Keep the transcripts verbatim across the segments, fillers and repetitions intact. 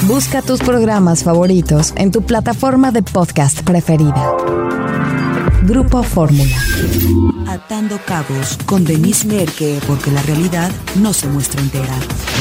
Busca tus programas favoritos en tu plataforma de podcast preferida. Grupo Fórmula. Atando cabos con Denise Merker, porque la realidad no se muestra entera.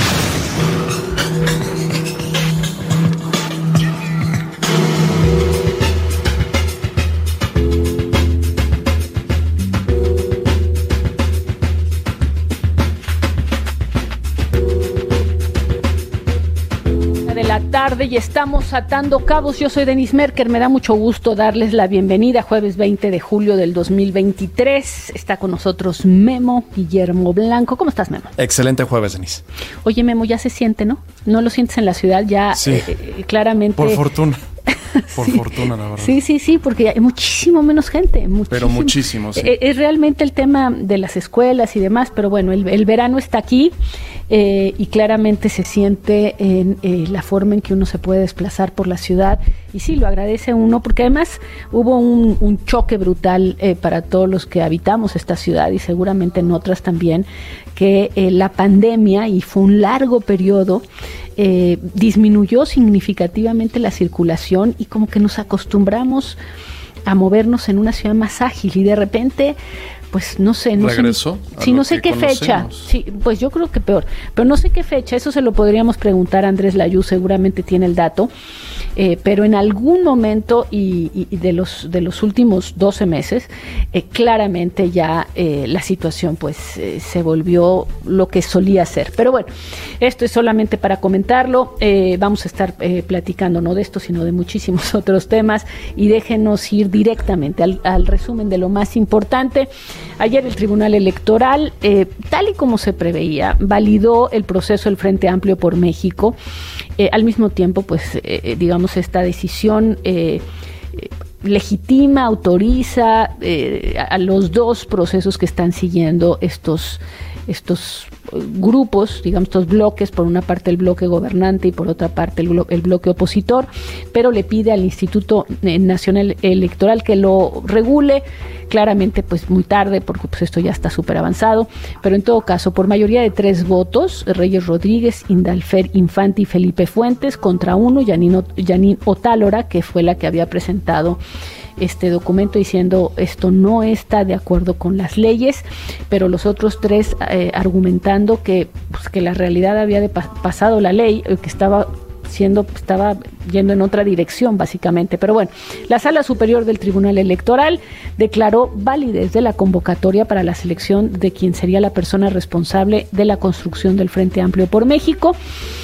Tarde y estamos atando cabos. Yo soy Denise Merker, me da mucho gusto darles la bienvenida. Jueves veinte de julio del dos mil veintitrés. Está con nosotros Memo Guillermo Blanco. ¿Cómo estás, Memo? Excelente jueves, Denise. Oye, Memo, ya se siente, ¿no? ¿No lo sientes en la ciudad? Ya sí, eh, claramente. Por fortuna. Por sí, fortuna, la verdad. Sí, sí, sí, porque hay muchísimo menos gente. Muchísimo. Pero muchísimo, sí. Es, es realmente el tema de las escuelas y demás, pero bueno, el, el verano está aquí eh, y claramente se siente en eh, la forma en que uno se puede desplazar por la ciudad. Y sí, lo agradece uno, porque además hubo un, un choque brutal eh, para todos los que habitamos esta ciudad y seguramente en otras también, que eh, la pandemia, y fue un largo periodo, eh, disminuyó significativamente la circulación y como que nos acostumbramos a movernos en una ciudad más ágil y de repente, pues no sé, no regresó sé, sí, no sé qué fecha, sí, pues yo creo que peor, pero no sé qué fecha, eso se lo podríamos preguntar a Andrés Layú, seguramente tiene el dato, eh, pero en algún momento y, y de los de los últimos doce meses, eh, claramente ya eh, la situación pues eh, se volvió lo que solía ser, pero bueno, esto es solamente para comentarlo, eh, vamos a estar eh, platicando no de esto, sino de muchísimos otros temas y déjenos ir directamente al, al resumen de lo más importante. Ayer el Tribunal Electoral, eh, tal y como se preveía, validó el proceso del Frente Amplio por México. Eh, al mismo tiempo, pues, eh, digamos, esta decisión eh, eh, legitima, autoriza eh, a los dos procesos que están siguiendo estos estos grupos, digamos, estos bloques, por una parte el bloque gobernante y por otra parte el, blo- el bloque opositor, pero le pide al Instituto Nacional Electoral que lo regule, claramente pues muy tarde, porque pues esto ya está súper avanzado, pero en todo caso, por mayoría de tres votos, Reyes Rodríguez, Indalfer Infante y Felipe Fuentes, contra uno, Yanin, Yanin Otálora, que fue la que había presentado este documento diciendo esto no está de acuerdo con las leyes, pero los otros tres eh, argumentando que, pues, que la realidad había de pa- pasado la ley, eh, que estaba siendo, estaba yendo en otra dirección básicamente, pero bueno, la Sala Superior del Tribunal Electoral declaró validez de la convocatoria para la selección de quien sería la persona responsable de la construcción del Frente Amplio por México.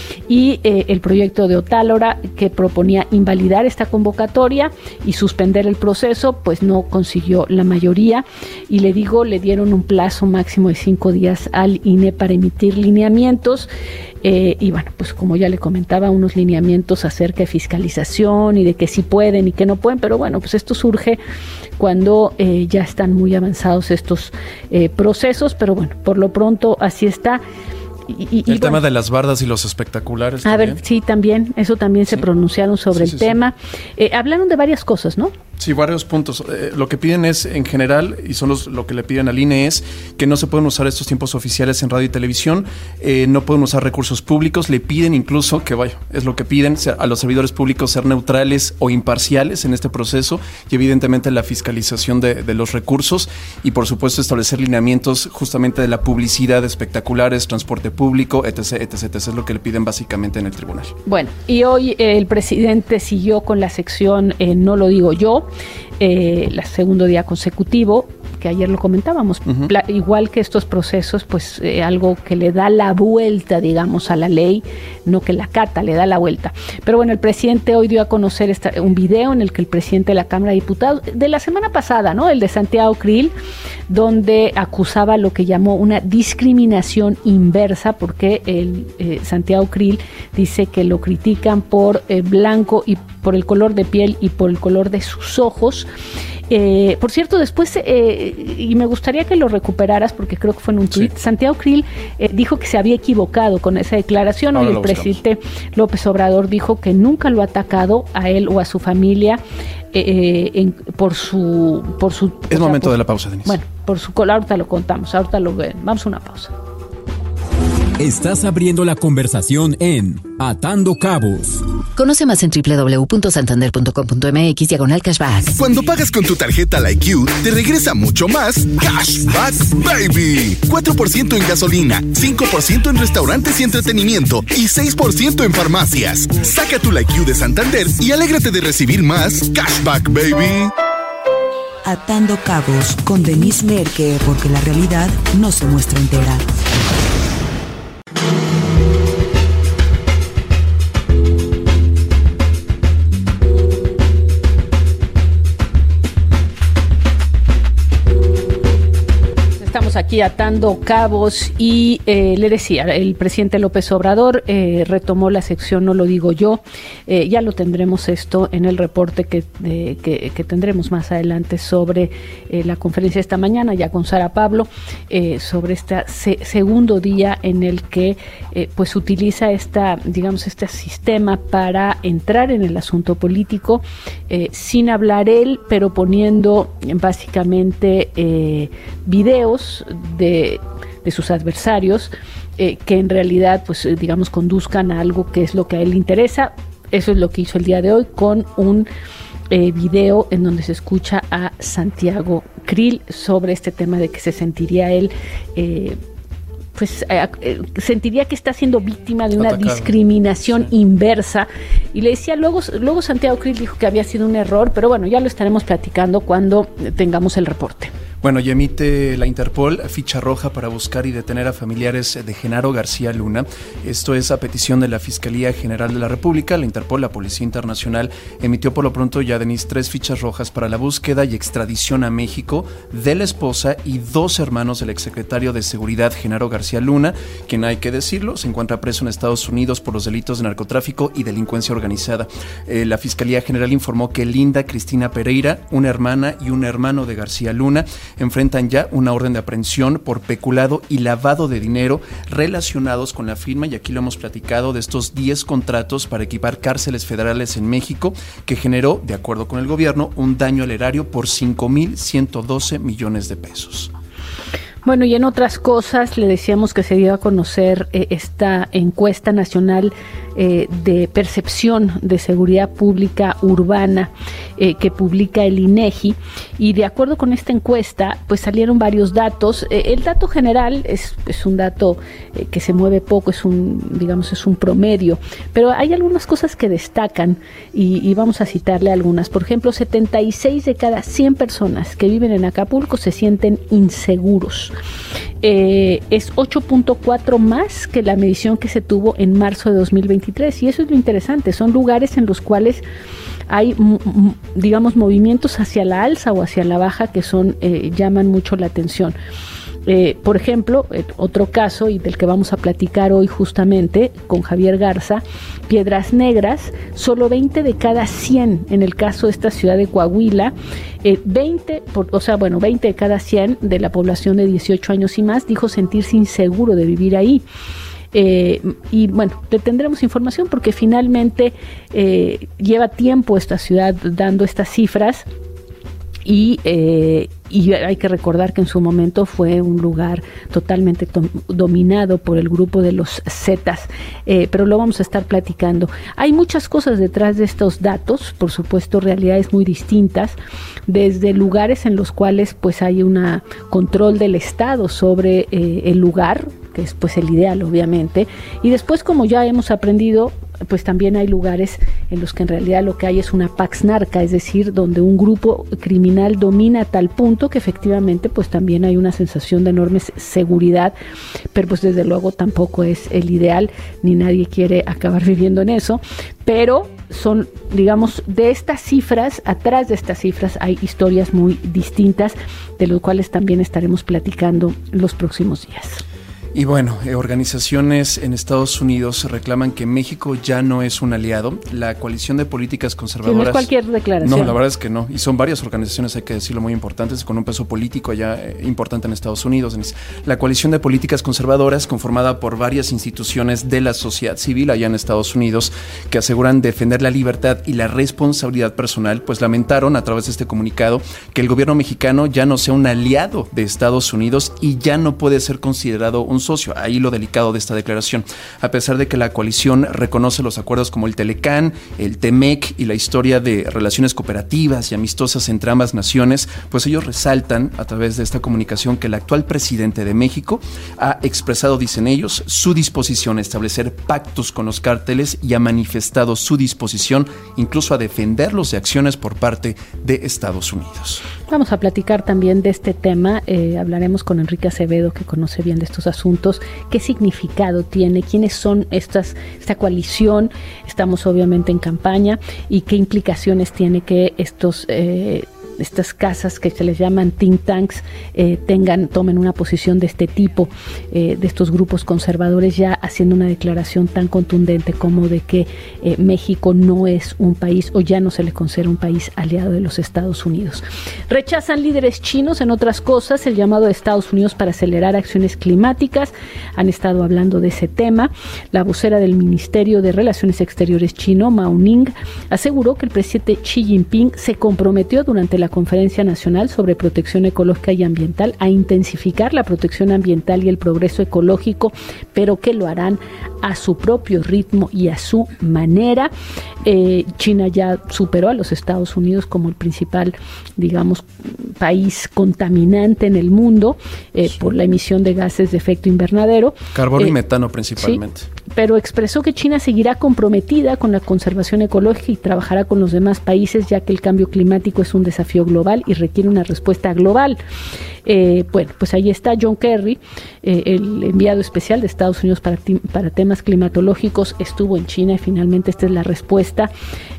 Y eh, el proyecto de Otálora, que proponía invalidar esta convocatoria y suspender el proceso, pues no consiguió la mayoría, y le digo, le dieron un plazo máximo de cinco días al I N E para emitir lineamientos, eh, y bueno, pues como ya le comentaba, unos lineamientos acerca de fiscalización y de que sí pueden y que no pueden, pero bueno, pues esto surge cuando eh, ya están muy avanzados estos eh, procesos, pero bueno, por lo pronto así está. Y, y, el y tema bueno, de las bardas y los espectaculares. A también. ver, sí, también, eso también se sí. pronunciaron sobre sí, el sí, tema. Sí. Eh, hablaron de varias cosas, ¿no? Sí, varios puntos. Eh, lo que piden es, en general, y son los, lo que le piden al I N E, es que no se pueden usar estos tiempos oficiales en radio y televisión, eh, no pueden usar recursos públicos, le piden incluso, que vaya, es lo que piden, ser, a los servidores públicos ser neutrales o imparciales en este proceso, y evidentemente la fiscalización de, de los recursos, y por supuesto establecer lineamientos justamente de la publicidad de espectaculares, transporte público, etc, etc, etc, es lo que le piden básicamente en el tribunal. Bueno, y hoy eh, el presidente siguió con la sección eh, No lo digo yo, eh, el segundo día consecutivo, que ayer lo comentábamos, uh-huh. Pla- igual que estos procesos, pues eh, algo que le da la vuelta, digamos, a la ley, no que la cata, le da la vuelta. Pero bueno, el presidente hoy dio a conocer esta, un video en el que el presidente de la Cámara de Diputados, de la semana pasada, ¿no? El de Santiago Krill, donde acusaba lo que llamó una discriminación inversa, porque el eh, Santiago Krill dice que lo critican por eh, blanco y por el color de piel y por el color de sus ojos. Eh, por cierto, después, eh, y me gustaría que lo recuperaras porque creo que fue en un tuit, sí. Santiago Krill eh, dijo que se había equivocado con esa declaración. Hoy el presidente López Obrador dijo que nunca lo ha atacado a él o a su familia eh, en, por su... Por su es o momento sea, por, de la pausa, Denise. Bueno, por su color, ahorita lo contamos, ahorita lo ven. Vamos a una pausa. Estás abriendo la conversación en Atando Cabos. Conoce más en doble u doble u doble u punto santander punto com punto m x diagonal cashback. Cuando pagas con tu tarjeta Like You, te regresa mucho más Cashback Baby. cuatro por ciento en gasolina, cinco por ciento en restaurantes y entretenimiento y seis por ciento en farmacias. Saca tu Like You de Santander y alégrate de recibir más Cashback Baby. Atando Cabos con Denise Merker, porque la realidad no se muestra entera. Aquí atando cabos y eh, le decía, el presidente López Obrador eh, retomó la sección No lo digo yo, eh, ya lo tendremos esto en el reporte que, de, que, que tendremos más adelante sobre eh, la conferencia esta mañana ya con Sara Pablo, eh, sobre este se, segundo día en el que eh, pues utiliza esta, digamos, este sistema para entrar en el asunto político eh, sin hablar él, pero poniendo básicamente eh, videos De, de sus adversarios eh, que en realidad pues digamos conduzcan a algo que es lo que a él le interesa. Eso es lo que hizo el día de hoy con un eh, video en donde se escucha a Santiago Krill sobre este tema de que se sentiría él eh, pues eh, eh, sentiría que está siendo víctima de una Atacado. discriminación sí. inversa, y le decía luego, luego Santiago Krill dijo que había sido un error, pero bueno, ya lo estaremos platicando cuando tengamos el reporte. Bueno, y emite la Interpol ficha roja para buscar y detener a familiares de Genaro García Luna. Esto es a petición de la Fiscalía General de la República. La Interpol, la Policía Internacional, emitió por lo pronto ya, Denise, tres fichas rojas para la búsqueda y extradición a México de la esposa y dos hermanos del exsecretario de Seguridad, Genaro García Luna, quien, hay que decirlo, se encuentra preso en Estados Unidos por los delitos de narcotráfico y delincuencia organizada. Eh, la Fiscalía General informó que Linda Cristina Pereira, una hermana y un hermano de García Luna, enfrentan ya una orden de aprehensión por peculado y lavado de dinero relacionados con la firma, y aquí lo hemos platicado, de estos diez contratos para equipar cárceles federales en México, que generó, de acuerdo con el gobierno, un daño al erario por cinco mil ciento doce millones de pesos. Bueno, y en otras cosas, le decíamos que se dio a conocer eh, esta encuesta nacional eh, de percepción de seguridad pública urbana eh, que publica el INEGI, y de acuerdo con esta encuesta, pues salieron varios datos. Eh, el dato general es, es un dato eh, que se mueve poco, es un, digamos, es un promedio, pero hay algunas cosas que destacan y, y vamos a citarle algunas. Por ejemplo, setenta y seis de cada cien personas que viven en Acapulco se sienten inseguros. Eh, es ocho punto cuatro más que la medición que se tuvo en marzo de dos mil veintitrés, y eso es lo interesante, son lugares en los cuales hay, digamos, movimientos hacia la alza o hacia la baja que son eh, llaman mucho la atención. Eh, por ejemplo, eh, otro caso, y del que vamos a platicar hoy justamente con Javier Garza, Piedras Negras, solo veinte de cada cien en el caso de esta ciudad de Coahuila, eh, veinte, por, o sea, bueno, veinte de cada cien de la población de dieciocho años y más dijo sentirse inseguro de vivir ahí. Eh, y bueno, le tendremos información porque finalmente eh, lleva tiempo esta ciudad dando estas cifras. Y, eh, y hay que recordar que en su momento fue un lugar totalmente to- dominado por el grupo de los Zetas, eh, pero lo vamos a estar platicando. Hay muchas cosas detrás de estos datos, por supuesto, realidades muy distintas, desde lugares en los cuales pues hay un control del Estado sobre eh, el lugar, que es pues el ideal obviamente, y después, como ya hemos aprendido, pues también hay lugares en los que en realidad lo que hay es una pax narca, es decir, donde un grupo criminal domina a tal punto que efectivamente pues también hay una sensación de enorme seguridad, pero pues desde luego tampoco es el ideal, ni nadie quiere acabar viviendo en eso, pero son, digamos, de estas cifras, atrás de estas cifras hay historias muy distintas, de lo cuales también estaremos platicando los próximos días. Y bueno, eh, organizaciones en Estados Unidos reclaman que México ya no es un aliado. La coalición de políticas conservadoras... Sí, no es cualquier declaración. No, la verdad es que no. Y son varias organizaciones, hay que decirlo, muy importantes, con un peso político allá eh, importante en Estados Unidos. La coalición de políticas conservadoras, conformada por varias instituciones de la sociedad civil allá en Estados Unidos, que aseguran defender la libertad y la responsabilidad personal, pues lamentaron a través de este comunicado que el gobierno mexicano ya no sea un aliado de Estados Unidos y ya no puede ser considerado un un socio. Ahí lo delicado de esta declaración. A pesar de que la coalición reconoce los acuerdos como el Telecán, el Temec y la historia de relaciones cooperativas y amistosas entre ambas naciones, pues ellos resaltan a través de esta comunicación que el actual presidente de México ha expresado, dicen ellos, su disposición a establecer pactos con los cárteles y ha manifestado su disposición incluso a defenderlos de acciones por parte de Estados Unidos. Vamos a platicar también de este tema, eh, hablaremos con Enrique Acevedo, que conoce bien de estos asuntos, qué significado tiene, quiénes son estas, esta coalición, estamos obviamente en campaña, y qué implicaciones tiene que estos eh, estas casas que se les llaman think tanks eh, tengan, tomen una posición de este tipo, eh, de estos grupos conservadores, ya haciendo una declaración tan contundente como de que eh, México no es un país, o ya no se le considera un país aliado de los Estados Unidos. Rechazan líderes chinos, en otras cosas, el llamado de Estados Unidos para acelerar acciones climáticas. Han estado hablando de ese tema. La vocera del Ministerio de Relaciones Exteriores chino, Mao Ning, aseguró que el presidente Xi Jinping se comprometió durante la Conferencia Nacional sobre Protección Ecológica y Ambiental a intensificar la protección ambiental y el progreso ecológico, pero que lo harán a su propio ritmo y a su manera. Eh, China ya superó a los Estados Unidos como el principal, digamos, país contaminante en el mundo eh, sí. por la emisión de gases de efecto invernadero. Carbono eh, y metano principalmente. Sí, pero expresó que China seguirá comprometida con la conservación ecológica y trabajará con los demás países, ya que el cambio climático es un desafío global y requiere una respuesta global. Eh, bueno, pues ahí está John Kerry, eh, el enviado especial de Estados Unidos para, para temas climatológicos, estuvo en China y finalmente esta es la respuesta.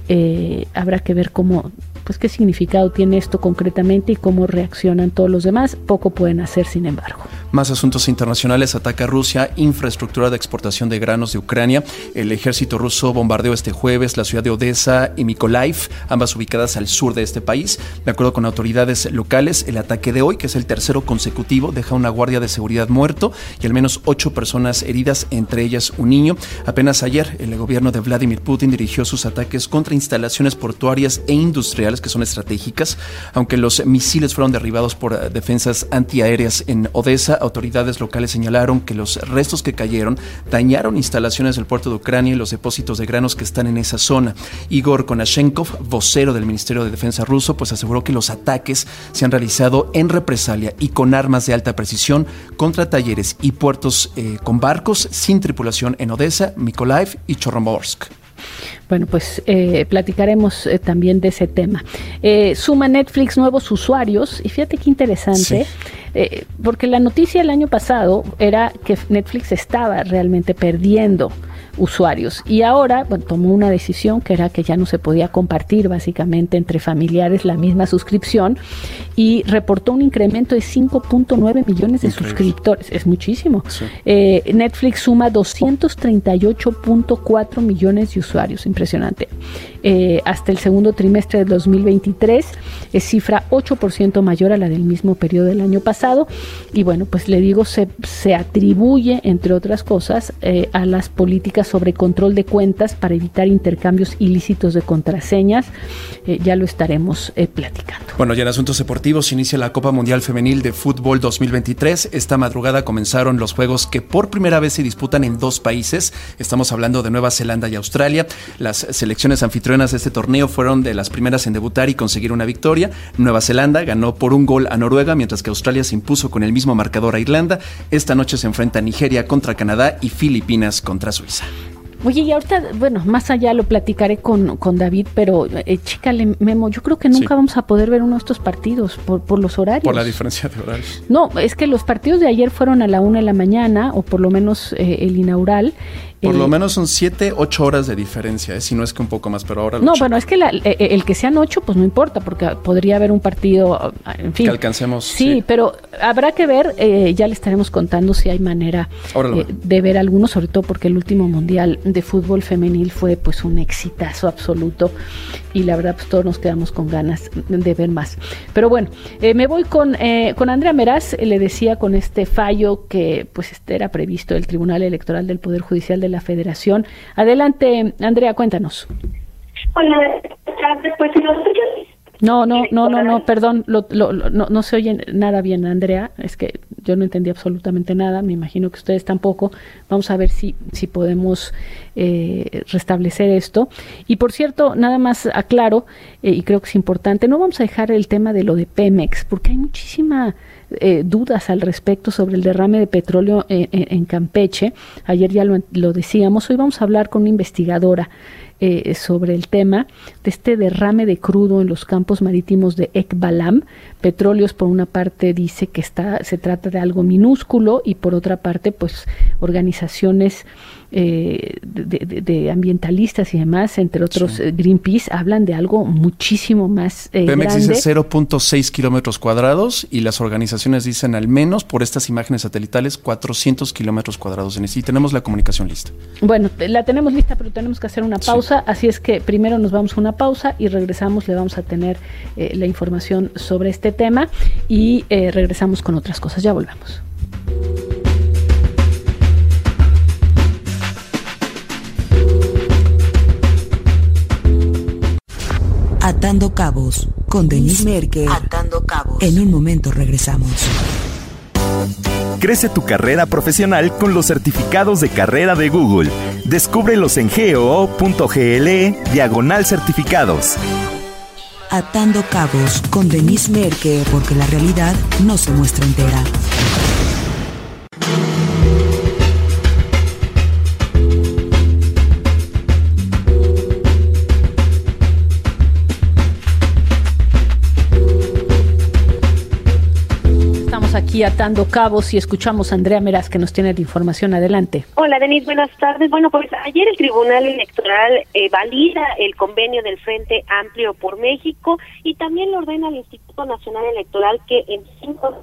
Eh, habrá que ver cómo, pues qué significado tiene esto concretamente y cómo reaccionan todos los demás. Poco pueden hacer, sin embargo. Más asuntos internacionales. Ataca Rusia infraestructura de exportación de granos de Ucrania. El ejército ruso bombardeó este jueves la ciudad de Odessa y Mykolaiv, ambas ubicadas al sur de este país. De acuerdo con autoridades locales, el ataque de hoy, que es el tercero consecutivo, deja una guardia de seguridad muerto y al menos ocho personas heridas, entre ellas un niño. Apenas ayer, el gobierno de Vladimir Putin dirigió sus ataques contra instalaciones portuarias e industriales que son estratégicas. Aunque los misiles fueron derribados por defensas antiaéreas en Odessa, autoridades locales señalaron que los restos que cayeron dañaron instalaciones del puerto de Ucrania y los depósitos de granos que están en esa zona. Igor Konashenkov, vocero del Ministerio de Defensa ruso, pues aseguró que los ataques se han realizado en represalia y con armas de alta precisión contra talleres y puertos eh, con barcos sin tripulación en Odessa, Mykolaiv y Chornomorsk. Bueno, pues eh, platicaremos eh, también de ese tema. Eh, suma Netflix nuevos usuarios, y fíjate qué interesante, sí. eh, porque la noticia el año pasado era que Netflix estaba realmente perdiendo usuarios, y ahora, bueno, tomó una decisión que era que ya no se podía compartir básicamente entre familiares la misma suscripción, y reportó un incremento de cinco punto nueve millones de Increíble. suscriptores. Es muchísimo. Sí. Eh, Netflix suma doscientos treinta y ocho punto cuatro millones de usuarios. Impresionante. Eh, hasta el segundo trimestre del dos mil veintitrés es cifra ocho por ciento mayor a la del mismo periodo del año pasado, y bueno, pues le digo, se, se atribuye, entre otras cosas, eh, a las políticas sobre control de cuentas para evitar intercambios ilícitos de contraseñas. Eh, ya lo estaremos eh, platicando. Bueno, ya en asuntos deportivos, inicia la Copa Mundial Femenil de Fútbol dos mil veintitrés. Esta madrugada comenzaron los juegos que por primera vez se disputan en dos países. Estamos hablando de Nueva Zelanda y Australia. Las selecciones anfitrionas de este torneo fueron de las primeras en debutar y conseguir una victoria. Nueva Zelanda ganó por un gol a Noruega, mientras que Australia se impuso con el mismo marcador a Irlanda. Esta noche se enfrenta Nigeria contra Canadá y Filipinas contra Suiza. Oye, y ahorita, bueno, más allá lo platicaré con, con David, pero eh, chícale, Memo, yo creo que nunca sí. vamos a poder ver uno de estos partidos por, por los horarios. Por la diferencia de horarios. No, es que los partidos de ayer fueron a la una de la mañana, o por lo menos eh, el inaugural. Por eh, lo menos son siete, ocho horas de diferencia, eh, si no es que un poco más, pero ahora... No, bueno, es que la, el, el que sean ocho, pues no importa, porque podría haber un partido, en fin. Que alcancemos. Sí, sí. pero habrá que ver, eh, ya le estaremos contando si hay manera eh, de ver algunos, sobre todo porque el último Mundial de Fútbol Femenil fue pues un exitazo absoluto, y la verdad pues todos nos quedamos con ganas de ver más. Pero bueno, eh, me voy con, eh, con Andrea Meraz, eh, le decía, con este fallo que pues este era previsto del Tribunal Electoral del Poder Judicial de la Federación. Adelante, Andrea, cuéntanos. Hola, después de los No, no, no, no, no, perdón, lo, lo, lo, no, no se oye nada bien, Andrea, es que yo no entendí absolutamente nada, me imagino que ustedes tampoco. Vamos a ver si, si podemos eh, restablecer esto. Y por cierto, nada más aclaro, eh, y creo que es importante, no vamos a dejar el tema de lo de Pemex, porque hay muchísima eh, dudas al respecto sobre el derrame de petróleo en, en, en Campeche. Ayer ya lo, lo decíamos, hoy vamos a hablar con una investigadora Eh, sobre el tema de este derrame de crudo en los campos marítimos de Ekbalam. Petróleos, por una parte, dice que está se trata de algo minúsculo, y por otra parte, pues organizaciones eh, de, de, de ambientalistas y demás, entre otros sí. Greenpeace, hablan de algo muchísimo más eh, Pemex grande. dice cero punto seis kilómetros cuadrados, y las organizaciones dicen, al menos por estas imágenes satelitales, cuatrocientos kilómetros cuadrados. En sí, tenemos la comunicación lista. Bueno, la tenemos lista, pero tenemos que hacer una pausa. Sí. Así es que primero nos vamos a una pausa y regresamos, le vamos a tener eh, la información sobre este tema y eh, regresamos con otras cosas. Ya volvemos. Atando Cabos con Denise Merker. Atando Cabos. En un momento regresamos. Crece tu carrera profesional con los certificados de carrera de Google. Descúbrelos en goo.gle diagonal certificados. Atando Cabos con Denise Merker, porque la realidad no se muestra entera. Aquí atando cabos y escuchamos a Andrea Meraz, que nos tiene la información. Adelante. Hola, Denise, buenas tardes. Bueno, pues ayer el Tribunal Electoral eh, valida el convenio del Frente Amplio por México y también le ordena al Instituto Nacional Electoral que en cinco...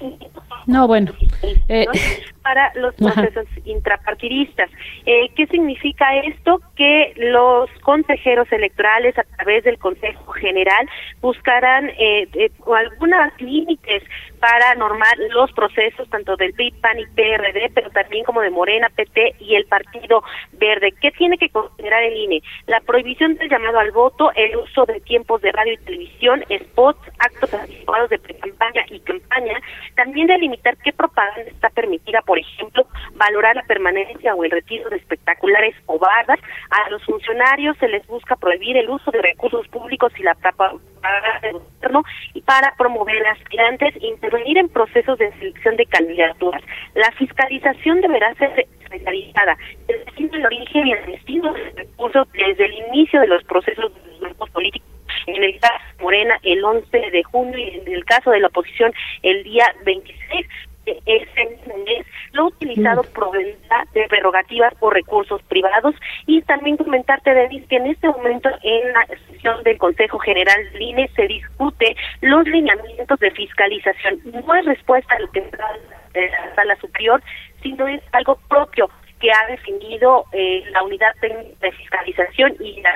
No, bueno. Eh, para los procesos ajá. intrapartidistas. Eh, ¿Qué significa esto? Que los consejeros electorales, a través del Consejo General, buscarán eh, eh, algunos límites para normar los procesos tanto del P R I, P A N y P R D, pero también como de Morena, P T y el Partido Verde. ¿Qué tiene que considerar el I N E? La prohibición del llamado al voto, el uso de tiempos de radio y televisión, spots, actos anticipados de pre-campaña y campaña, también delimitar qué propaganda está permitida, por ejemplo, valorar la permanencia o el retiro de espectaculares o bardas. A los funcionarios se les busca prohibir el uso de recursos públicos y la propaganda del gobierno, y para promover aspirantes, intervenir en procesos de selección de candidaturas. La fiscalización deberá ser especializada, es decir, el origen y el destino de recursos desde el inicio de los procesos de los grupos políticos. En el caso de Morena, el once de junio, y en el caso de la oposición, el día veintiséis de ese mismo mes, lo utilizado provendrá de prerrogativas o recursos privados. Y también comentarte, Denise, que en este momento en la sesión del Consejo General del I N E se discute los lineamientos de fiscalización. No es respuesta a lo que está de la Sala Superior, sino es algo propio que ha definido eh, la Unidad Técnica de Fiscalización y la...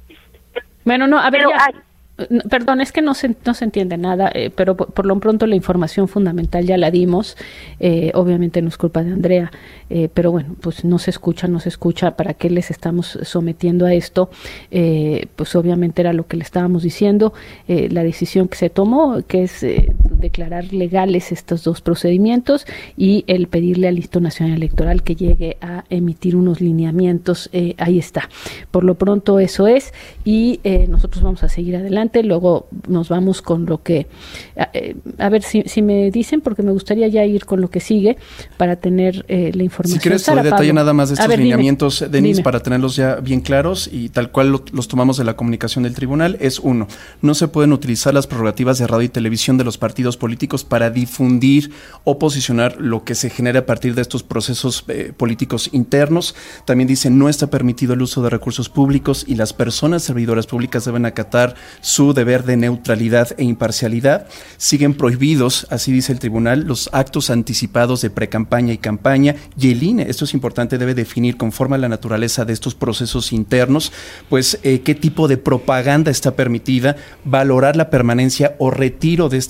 Bueno, no, a ver, Pero ya. hay... Perdón, es que no se, no se entiende nada, eh, pero por, por lo pronto la información fundamental ya la dimos. Eh, obviamente no es culpa de Andrea, eh, pero bueno, pues no se escucha, no se escucha. ¿Para qué les estamos sometiendo a esto? Eh, pues obviamente era lo que le estábamos diciendo, eh, la decisión que se tomó, que es eh, declarar legales estos dos procedimientos y el pedirle al Instituto Nacional Electoral que llegue a emitir unos lineamientos. Eh, ahí está. Por lo pronto eso es, y eh, nosotros vamos a seguir adelante. Luego nos vamos con lo que, a, eh, a ver si, si me dicen, porque me gustaría ya ir con lo que sigue para tener eh, la información. Si quieres, te doy detalle nada más de estos ver, lineamientos, dime, Denise, dime. para tenerlos ya bien claros y tal cual lo, los tomamos de la comunicación del tribunal. Es uno, no se pueden utilizar las prerrogativas de radio y televisión de los partidos políticos para difundir o posicionar lo que se genera a partir de estos procesos eh, políticos internos. También dice, no está permitido el uso de recursos públicos y las personas servidoras públicas deben acatar su su deber de neutralidad e imparcialidad. Siguen prohibidos, así dice el tribunal, los actos anticipados de precampaña y campaña, y el I N E, esto es importante, debe definir conforme a la naturaleza de estos procesos internos, pues eh, qué tipo de propaganda está permitida, valorar la permanencia o retiro de esta propaganda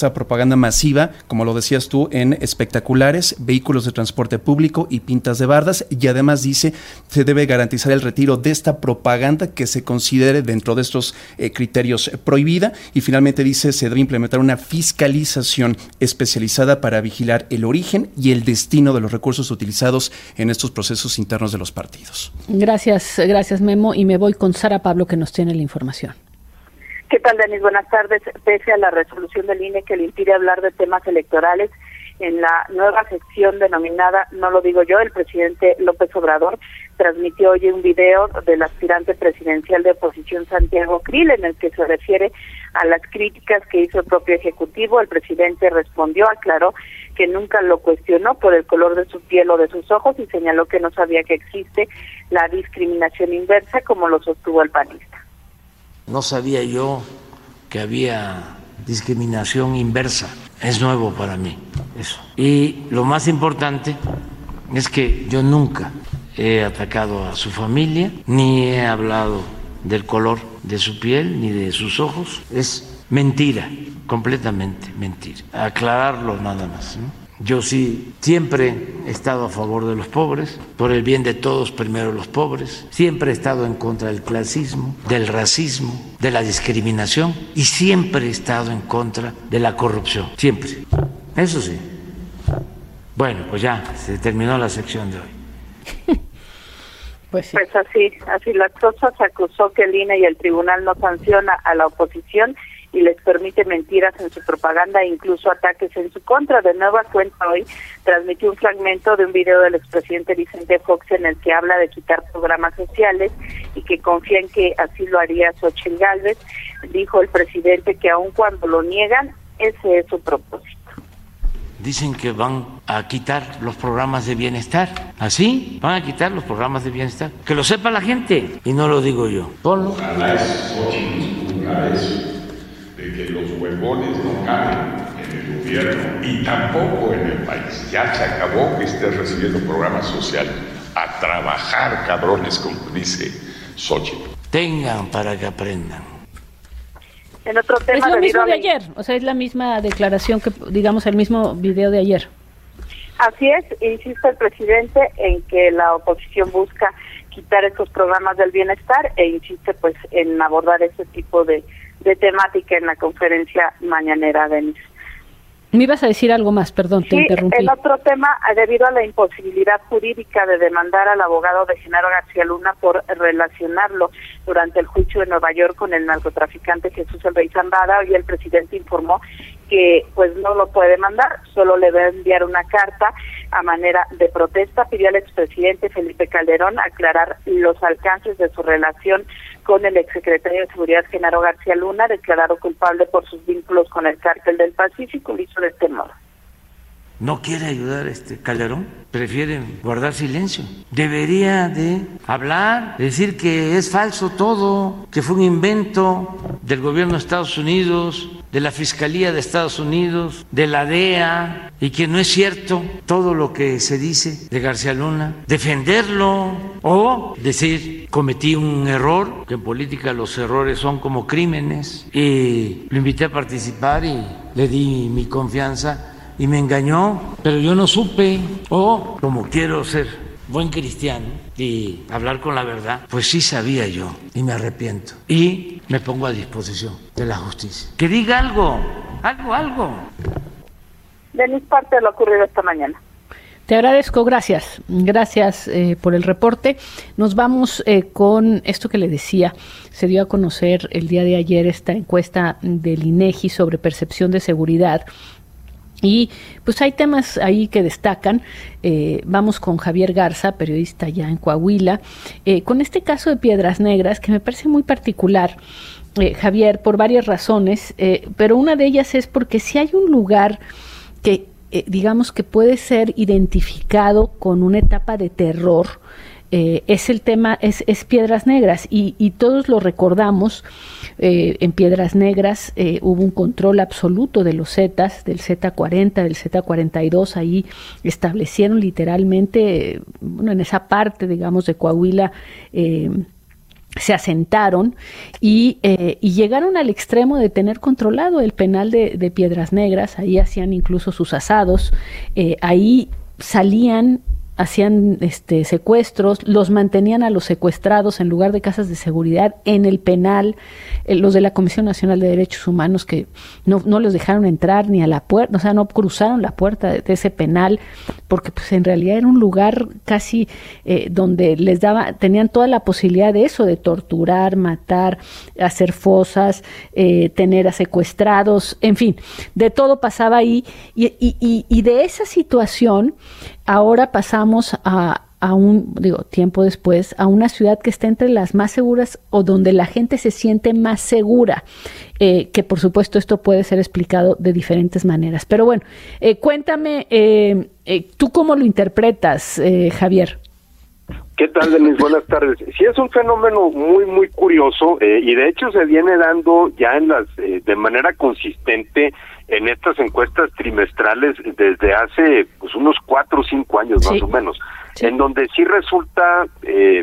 propaganda masiva, como lo decías tú, en espectaculares, vehículos de transporte público y pintas de bardas, y además dice se debe garantizar el retiro de esta propaganda que se considere dentro de estos eh, criterios prohibida, y finalmente dice se debe implementar una fiscalización especializada para vigilar el origen y el destino de los recursos utilizados en estos procesos internos de los partidos. Gracias, gracias Memo, y me voy con Sara Pablo que nos tiene la información. ¿Qué tal, Denis? Buenas tardes. Pese a la resolución del I N E que le impide hablar de temas electorales, en la nueva sección denominada No lo digo yo, el presidente López Obrador transmitió hoy un video del aspirante presidencial de oposición Santiago Krill, en el que se refiere a las críticas que hizo el propio Ejecutivo. El presidente respondió, aclaró que nunca lo cuestionó por el color de su piel o de sus ojos y señaló que no sabía que existe la discriminación inversa, como lo sostuvo el panista. No sabía yo que había discriminación inversa. Es nuevo para mí eso. Y lo más importante es que yo nunca he atacado a su familia, ni he hablado del color de su piel, ni de sus ojos. Es mentira, completamente mentira. Aclararlo nada más, ¿no? Yo sí siempre he estado a favor de los pobres, por el bien de todos, primero los pobres. Siempre he estado en contra del clasismo, del racismo, de la discriminación, y siempre he estado en contra de la corrupción, siempre. Eso sí. Bueno, pues ya se terminó la sección de hoy. Pues, sí. pues así, así las cosas. Acusó que el I N E y el tribunal no sanciona a la oposición y les permite mentiras en su propaganda e incluso ataques en su contra. De nueva cuenta hoy transmitió un fragmento de un video del expresidente Vicente Fox en el que habla de quitar programas sociales y que confía en que así lo haría Xóchitl Gálvez. Dijo el presidente que aun cuando lo niegan, ese es su propósito. Dicen que van a quitar los programas de bienestar. ¿Así? Van a quitar los programas de bienestar. Que lo sepa la gente. Y no lo digo yo. Ponlo. Ojalá es Xóchitl, ojalá es de que los huevones no caben en el gobierno y tampoco en el país. Ya se acabó que estés recibiendo programas sociales. A trabajar, cabrones, como dice Xóchitl. Tengan para que aprendan. En otro tema, es lo mismo de la... ayer, o sea, es la misma declaración que, digamos, el mismo video de ayer. Así es, insiste el presidente en que la oposición busca quitar estos programas del bienestar e insiste pues en abordar ese tipo de, de temática en la conferencia mañanera, Denis. Me ibas a decir algo más, perdón, te sí, interrumpí. En otro tema, debido a la imposibilidad jurídica de demandar al abogado de Genaro García Luna por relacionarlo durante el juicio de Nueva York con el narcotraficante Jesús El Rey Zambada, hoy el presidente informó que pues no lo puede mandar, solo le va a enviar una carta a manera de protesta. Pidió al expresidente Felipe Calderón aclarar los alcances de su relación con el exsecretario de Seguridad Genaro García Luna, declarado culpable por sus vínculos con el Cártel del Pacífico, y hizo de este modo. No quiere ayudar este Calderón, prefiere guardar silencio. Debería de hablar, decir que es falso todo, que fue un invento del gobierno de Estados Unidos, de la Fiscalía de Estados Unidos, de la D E A, y que no es cierto todo lo que se dice de García Luna. Defenderlo o decir, cometí un error, que en política los errores son como crímenes, y lo invité a participar y le di mi confianza y me engañó, pero yo no supe. O, como quiero ser buen cristiano y hablar con la verdad, pues sí sabía yo y me arrepiento y me pongo a disposición de la justicia. Que diga algo, algo, algo. Denis, parte de lo ocurrido esta mañana. Te agradezco, gracias, gracias eh, por el reporte. Nos vamos eh, con esto que le decía. Se dio a conocer el día de ayer esta encuesta del INEGI sobre percepción de seguridad. Y pues hay temas ahí que destacan. Eh, vamos con Javier Garza, periodista ya en Coahuila, eh, con este caso de Piedras Negras que me parece muy particular, eh, Javier, por varias razones, eh, pero una de ellas es porque si hay un lugar que eh, digamos que puede ser identificado con una etapa de terror, Eh, es el tema, es, es Piedras Negras, y, y todos lo recordamos. Eh, en Piedras Negras eh, hubo un control absoluto de los Zetas, del Z cuarenta, del Z cuarenta y dos, ahí establecieron literalmente, bueno, en esa parte, digamos, de Coahuila, eh, se asentaron y, eh, y llegaron al extremo de tener controlado el penal de, de Piedras Negras. Ahí hacían incluso sus asados, eh, ahí salían, hacían este, secuestros, los mantenían a los secuestrados en lugar de casas de seguridad en el penal, eh, los de la Comisión Nacional de Derechos Humanos que no, no los dejaron entrar ni a la puerta, o sea, no cruzaron la puerta de, de ese penal, porque pues en realidad era un lugar casi eh, donde les daba, tenían toda la posibilidad de eso, de torturar, matar, hacer fosas, eh, tener a secuestrados, en fin, de todo pasaba ahí, y, y, y, y de esa situación ahora pasamos a, a un, digo, tiempo después, a una ciudad que está entre las más seguras o donde la gente se siente más segura, eh, que por supuesto esto puede ser explicado de diferentes maneras. Pero bueno, eh, cuéntame, eh, eh, ¿tú cómo lo interpretas, eh, Javier? ¿Qué tal, Denise? Buenas tardes. Sí, es un fenómeno muy, muy curioso eh, y de hecho se viene dando ya en las eh, de manera consistente en estas encuestas trimestrales desde hace pues unos cuatro o cinco años sí. más o menos, sí. en donde sí resulta eh,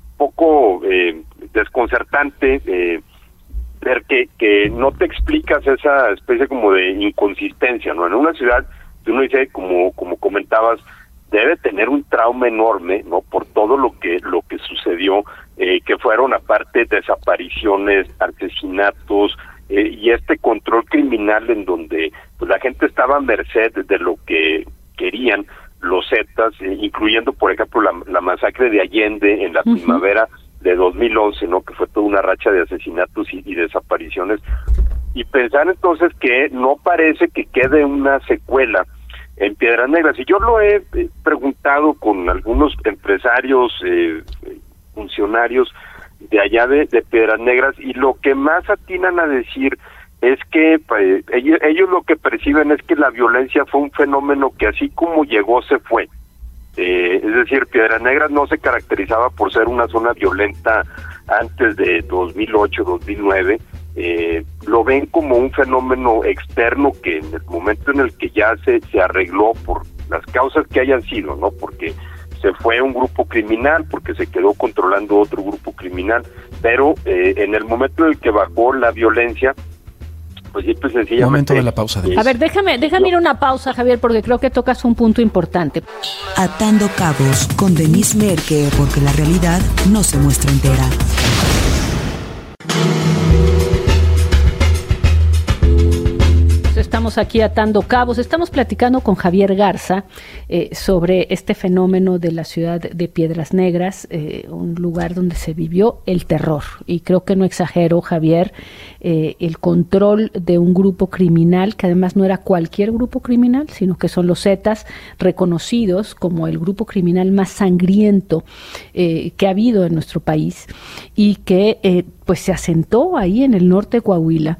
poco eh, desconcertante eh, ver que, que no te explicas esa especie como de inconsistencia, ¿no? En una ciudad, uno dice, como como comentabas, debe tener un trauma enorme, ¿no? Por todo lo que lo que sucedió, eh, que fueron aparte desapariciones, asesinatos, eh, y este control criminal en donde pues la gente estaba a merced de lo que querían los Zetas, eh, incluyendo por ejemplo la, la masacre de Allende en la uh-huh. primavera de dos mil once, ¿no? Que fue toda una racha de asesinatos y, y desapariciones, y pensar entonces que no parece que quede una secuela en Piedras Negras. Y yo lo he eh, preguntado con algunos empresarios, eh, funcionarios de allá de, de Piedras Negras, y lo que más atinan a decir es que eh, ellos, ellos lo que perciben es que la violencia fue un fenómeno que así como llegó se fue. Eh, es decir, Piedras Negras no se caracterizaba por ser una zona violenta antes de dos mil ocho, dos mil nueve, eh, lo ven como un fenómeno externo que en el momento en el que ya se, se arregló por las causas que hayan sido, ¿no? Porque se fue un grupo criminal, porque se quedó controlando otro grupo criminal, pero eh, en el momento en el que bajó la violencia, pues simple y sencillamente... Momento de la pausa. A ver, déjame, déjame ir a una pausa, Javier, porque creo que tocas un punto importante. Atando cabos con Denise Merker, porque la realidad no se muestra entera. Estamos aquí atando cabos, estamos platicando con Javier Garza eh, sobre este fenómeno de la ciudad de Piedras Negras, eh, un lugar donde se vivió el terror, y creo que no exagero, Javier, eh, el control de un grupo criminal, que además no era cualquier grupo criminal, sino que son los Zetas, reconocidos como el grupo criminal más sangriento eh, que ha habido en nuestro país, y que eh, pues se asentó ahí en el norte de Coahuila,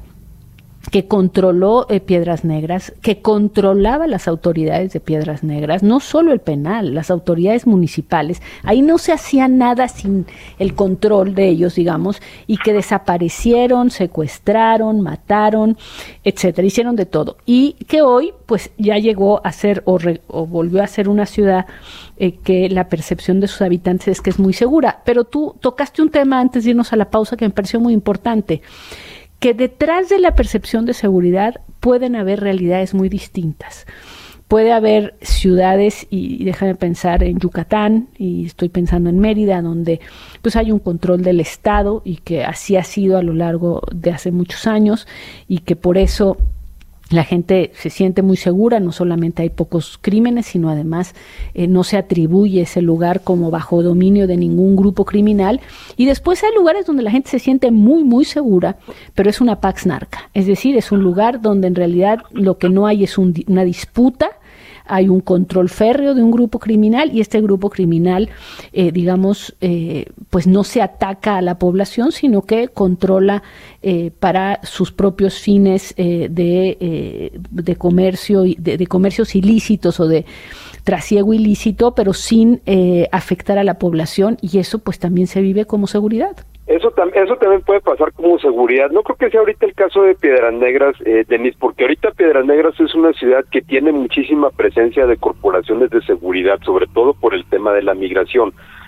que controló eh, Piedras Negras, que controlaba las autoridades de Piedras Negras, no solo el penal, las autoridades municipales. Ahí no se hacía nada sin el control de ellos, digamos, y que desaparecieron, secuestraron, mataron, etcétera, hicieron de todo. Y que hoy, pues, ya llegó a ser, o, re, o volvió a ser una ciudad eh, que la percepción de sus habitantes es que es muy segura. Pero tú tocaste un tema antes de irnos a la pausa que me pareció muy importante, que detrás de la percepción de seguridad pueden haber realidades muy distintas. Puede haber ciudades, y déjame pensar en Yucatán, y estoy pensando en Mérida, donde pues hay un control del Estado, y que así ha sido a lo largo de hace muchos años, y que por eso la gente se siente muy segura. No solamente hay pocos crímenes, sino además eh, no se atribuye ese lugar como bajo dominio de ningún grupo criminal. Y después hay lugares donde la gente se siente muy, muy segura, pero es una pax narca. Es decir, es un lugar donde en realidad lo que no hay es un, una disputa, hay un control férreo de un grupo criminal, y este grupo criminal, eh, digamos, eh, pues no se ataca a la población, sino que controla eh, para sus propios fines eh, de, eh, de comercio, de, de comercios ilícitos o de trasiego ilícito, pero sin eh, afectar a la población, y eso pues también se vive como seguridad. Eso, tam eso también puede pasar como seguridad. No creo que sea ahorita el caso de Piedras Negras, eh, Denise, porque ahorita Piedras Negras es una ciudad que tiene muchísima presencia de corporaciones de seguridad, sobre todo por el tema de la migración.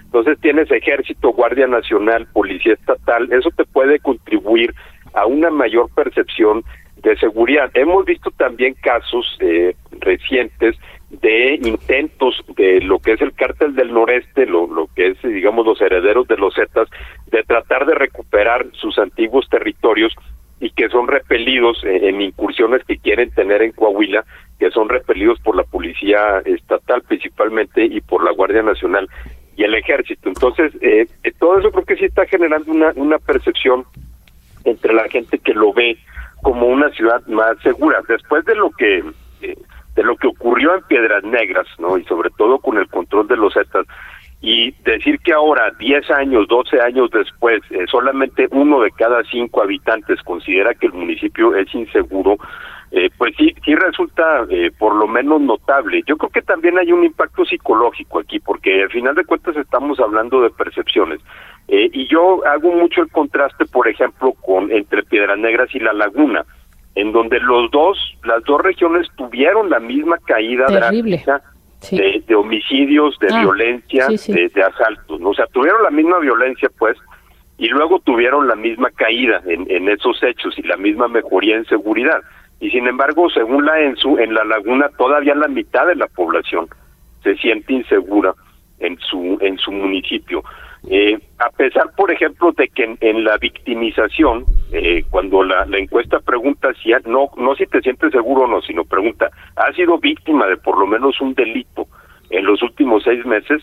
Entonces tienes ejército, Guardia Nacional, Policía Estatal, eso te puede contribuir a una mayor percepción de seguridad. Hemos visto también casos eh, recientes de intentos de lo que es el Cártel del Noreste, lo, lo que es, digamos, los herederos de los Zetas, de tratar de recuperar sus antiguos territorios y que son repelidos en, en incursiones que quieren tener en Coahuila, que son repelidos por la Policía Estatal principalmente y por la Guardia Nacional y el Ejército. Entonces, eh, todo eso creo que sí está generando una, una percepción entre la gente que lo ve como una ciudad más segura. Después de lo que eh, de lo que ocurrió en Piedras Negras, ¿no? Y sobre todo con el control de los Zetas, y decir que ahora, diez años, doce años después, eh, solamente uno de cada cinco habitantes considera que el municipio es inseguro, eh, pues sí, sí resulta eh, por lo menos notable. Yo creo que también hay un impacto psicológico aquí, porque al final de cuentas estamos hablando de percepciones. Eh, y yo hago mucho el contraste, por ejemplo, con entre Piedras Negras y La Laguna, en donde los dos, las dos regiones tuvieron la misma caída terrible, drástica sí. de, de homicidios, de ah, violencia, sí, sí. De, de asaltos, ¿no? O sea, tuvieron la misma violencia, pues, y luego tuvieron la misma caída en, en esos hechos y la misma mejoría en seguridad. Y sin embargo, según la ENSU, en La Laguna todavía la mitad de la población se siente insegura en su en su municipio. Eh, a pesar, por ejemplo, de que en, en la victimización, eh, cuando la, la encuesta pregunta si ha, no no si te sientes seguro o no, sino pregunta, ¿has sido víctima de por lo menos un delito en los últimos seis meses?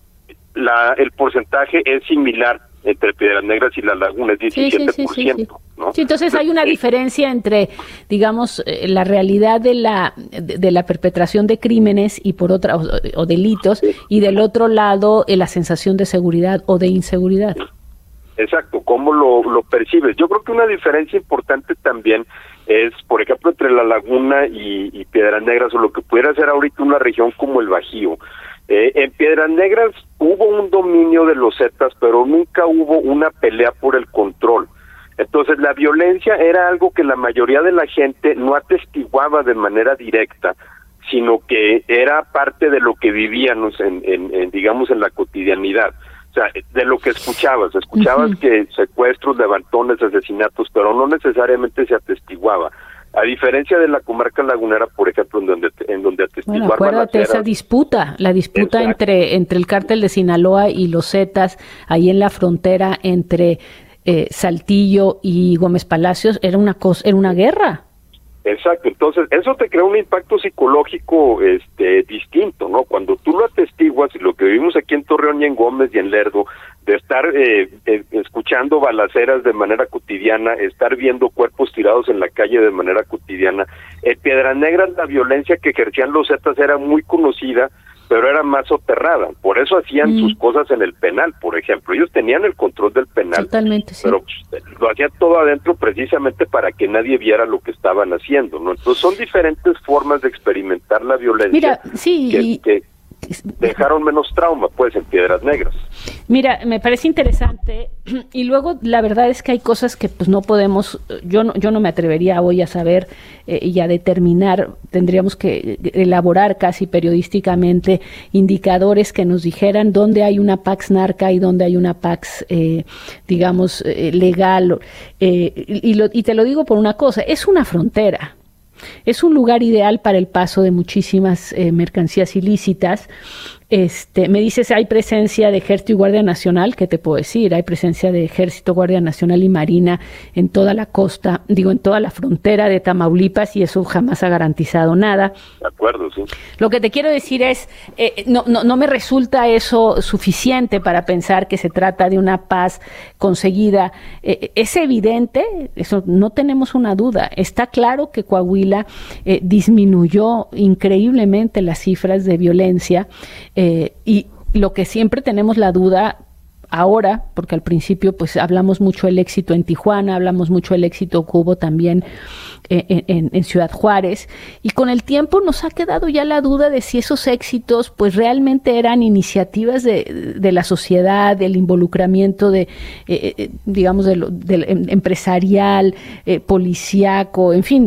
La, el porcentaje es similar entre Piedras Negras y La Laguna, es diecisiete por ciento. Sí, sí, sí, sí. ¿No? Sí, entonces hay una diferencia entre, digamos, eh, la realidad de la de, de la perpetración de crímenes y por otra o, o delitos, sí. Y del otro lado eh, la sensación de seguridad o de inseguridad. Exacto, ¿cómo lo, lo percibes? Yo creo que una diferencia importante también es, por ejemplo, entre La Laguna y, y Piedras Negras, o lo que pudiera ser ahorita una región como el Bajío. Eh, en Piedras Negras hubo un dominio de los Zetas, pero nunca hubo una pelea por el control. Entonces la violencia era algo que la mayoría de la gente no atestiguaba de manera directa, sino que era parte de lo que vivíamos en, en, en digamos, en la cotidianidad. O sea, de lo que escuchabas, escuchabas uh-huh. que secuestros, levantones, asesinatos, pero no necesariamente se atestiguaba. A diferencia de la comarca lagunera, por ejemplo, en donde en donde atestiguar bueno, acuérdate balaceras, esa disputa, la disputa exacto. entre entre el cártel de Sinaloa y los Zetas, ahí en la frontera entre eh, Saltillo y Gómez Palacios, era una cosa, era una guerra. Exacto, entonces eso te crea un impacto psicológico este distinto, ¿no? Cuando tú lo atestiguas, y lo que vivimos aquí en Torreón y en Gómez y en Lerdo, de estar eh, eh, escuchando balaceras de manera cotidiana, estar viendo cuerpos tirados en la calle de manera cotidiana. En Piedras Negras la violencia que ejercían los Zetas era muy conocida, pero era más soterrada. Por eso hacían mm. sus cosas en el penal, por ejemplo. Ellos tenían el control del penal, totalmente, sí. Pero pues, lo hacían todo adentro precisamente para que nadie viera lo que estaban haciendo, ¿no? Entonces son diferentes formas de experimentar la violencia. Mira, sí, que, y... que dejaron menos trauma, pues, en Piedras Negras. Mira, me parece interesante, y luego la verdad es que hay cosas que pues no podemos, yo no, yo no me atrevería hoy a saber eh, y a determinar, tendríamos que elaborar casi periodísticamente indicadores que nos dijeran dónde hay una Pax narca y dónde hay una Pax, eh, digamos, eh, legal, eh, y, y, lo, y te lo digo por una cosa, es una frontera. Es un lugar ideal para el paso de muchísimas eh, mercancías ilícitas. Este, me dices, hay presencia de Ejército y Guardia Nacional, ¿qué te puedo decir? Hay presencia de Ejército, Guardia Nacional y Marina en toda la costa, digo, en toda la frontera de Tamaulipas, y eso jamás ha garantizado nada. De acuerdo, sí. Lo que te quiero decir es, eh, no, no, no me resulta eso suficiente para pensar que se trata de una paz conseguida. Eh, es evidente, eso no tenemos una duda. Está claro que Coahuila eh, disminuyó increíblemente las cifras de violencia. Eh, y lo que siempre tenemos la duda ahora, porque al principio pues hablamos mucho del éxito en Tijuana, hablamos mucho del éxito que hubo también eh, en, en Ciudad Juárez, y con el tiempo nos ha quedado ya la duda de si esos éxitos pues realmente eran iniciativas de, de la sociedad, del involucramiento de, eh, digamos, de lo, del empresarial, eh, policíaco, en fin.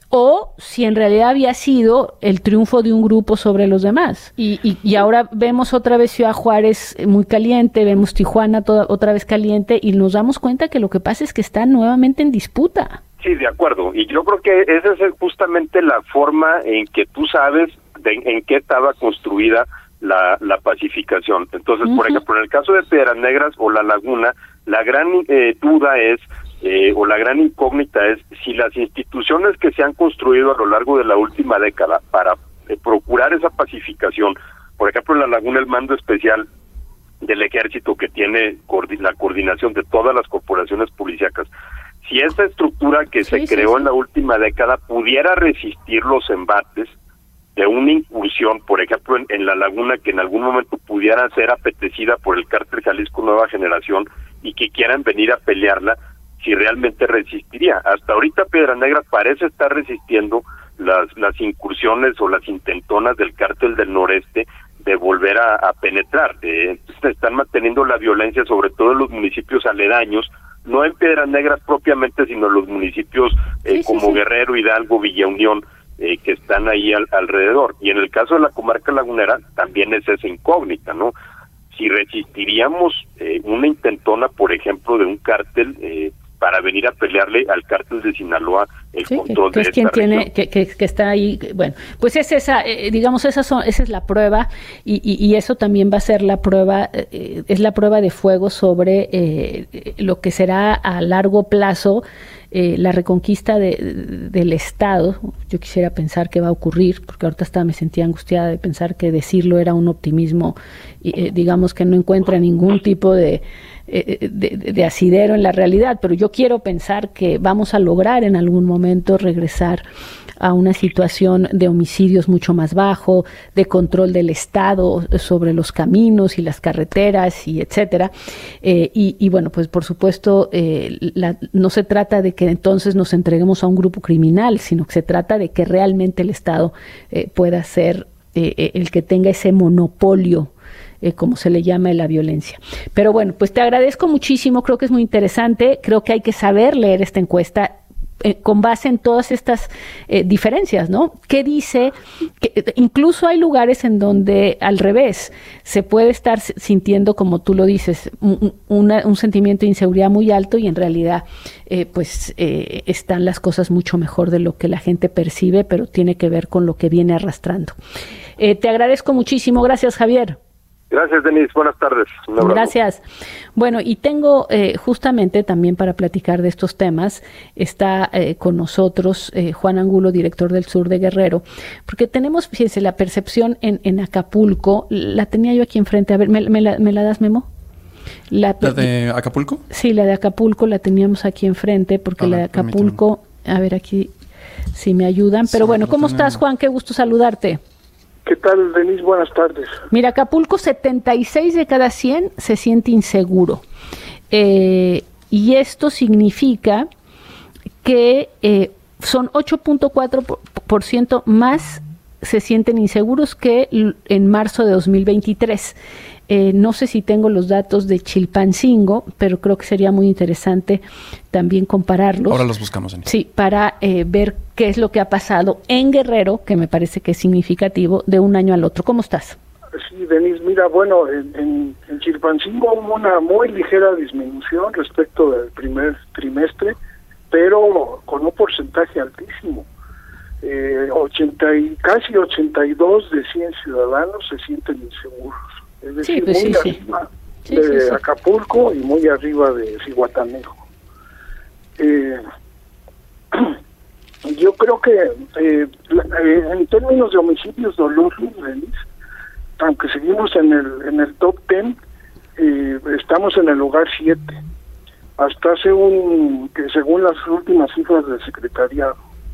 o si en realidad había sido el triunfo de un grupo sobre los demás. Y, y, y ahora vemos otra vez Ciudad Juárez muy caliente, vemos Tijuana toda, otra vez caliente, y nos damos cuenta que lo que pasa es que están nuevamente en disputa. Sí, de acuerdo. Y yo creo que esa es justamente la forma en que tú sabes de, en qué estaba construida la, la pacificación. Entonces, uh-huh. por ejemplo, en el caso de Piedras Negras o La Laguna, la gran eh, duda es, eh, o la gran incógnita es, si las instituciones que se han construido a lo largo de la última década para eh, procurar esa pacificación, por ejemplo, en La Laguna el mando especial del ejército que tiene coordi- la coordinación de todas las corporaciones policíacas, si esa estructura que sí, se sí, creó sí. en la última década pudiera resistir los embates de una incursión, por ejemplo, en, en La Laguna, que en algún momento pudiera ser apetecida por el Cártel Jalisco Nueva Generación y que quieran venir a pelearla, si realmente resistiría. Hasta ahorita Piedras Negras parece estar resistiendo las, las incursiones o las intentonas del Cártel del Noreste de volver a, a penetrar. Eh, están manteniendo la violencia, sobre todo en los municipios aledaños, no en Piedras Negras propiamente, sino en los municipios eh, sí, como sí, sí. Guerrero, Hidalgo, Villa Unión, eh, que están ahí al, alrededor. Y en el caso de la comarca lagunera también es esa incógnita, ¿no? Si resistiríamos eh, una intentona, por ejemplo, de un cártel eh, para venir a pelearle al cártel de Sinaloa el sí, control que, que de es quien esta tiene región. que, que, que está ahí. Bueno, pues es esa, eh, digamos, esa, son, esa es la prueba y, y, y eso también va a ser la prueba, eh, es la prueba de fuego sobre eh, lo que será a largo plazo eh, la reconquista de, de, del Estado. Yo quisiera pensar que va a ocurrir, porque ahorita hasta me sentía angustiada de pensar que decirlo era un optimismo, eh, digamos que no encuentra ningún tipo de De, de, de asidero en la realidad, pero yo quiero pensar que vamos a lograr en algún momento regresar a una situación de homicidios mucho más bajo, de control del Estado sobre los caminos y las carreteras y etcétera. Eh, y, y bueno, pues por supuesto, eh, la, no se trata de que entonces nos entreguemos a un grupo criminal, sino que se trata de que realmente el Estado eh, pueda ser eh, el que tenga ese monopolio, Eh, como se le llama, en la violencia. Pero bueno, pues te agradezco muchísimo, creo que es muy interesante, creo que hay que saber leer esta encuesta eh, con base en todas estas eh, diferencias, ¿no? ¿Qué dice? Que, eh, incluso hay lugares en donde, al revés, se puede estar sintiendo, como tú lo dices, un, una, un sentimiento de inseguridad muy alto y en realidad, eh, pues, eh, están las cosas mucho mejor de lo que la gente percibe, pero tiene que ver con lo que viene arrastrando. Eh, te agradezco muchísimo, gracias, Javier. Gracias, Denise. Buenas tardes. Un abrazo. Gracias. Bueno, y tengo eh, justamente también para platicar de estos temas, está eh, con nosotros eh, Juan Angulo, director del Sur de Guerrero, porque tenemos, fíjense, la percepción en, en Acapulco, la tenía yo aquí enfrente. A ver, ¿me, me, la, me la das, Memo? La, ¿La de Acapulco? Sí, la de Acapulco la teníamos aquí enfrente, porque a la ver, de Acapulco, permítame. A ver aquí si me ayudan. Pero sí, bueno, ¿cómo tenemos. Estás, Juan? Qué gusto saludarte. ¿Qué tal, Denise? Buenas tardes. Mira, Acapulco, setenta y seis de cada cien se siente inseguro. Eh, y esto significa que eh, son ocho punto cuatro por ciento más se sienten inseguros que en marzo de dos mil veintitrés. Eh, no sé si tengo los datos de Chilpancingo, pero creo que sería muy interesante también compararlos. Ahora los buscamos. En sí, para eh, ver qué es lo que ha pasado en Guerrero, que me parece que es significativo, de un año al otro. ¿Cómo estás? Sí, Denise, mira, bueno, en, en, en Chilpancingo hubo una muy ligera disminución respecto del primer trimestre, pero con un porcentaje altísimo. Eh, ochenta y, casi ochenta y dos de cien ciudadanos se sienten inseguros. Es decir, sí, pues muy sí, arriba sí. de sí, sí, Acapulco y muy arriba de Zihuatanejo. Eh, yo creo que eh, eh, en términos de homicidios dolosos, aunque seguimos en el en el top ten, eh, estamos en el lugar siete. Hasta hace un, que según las últimas cifras del secretariado,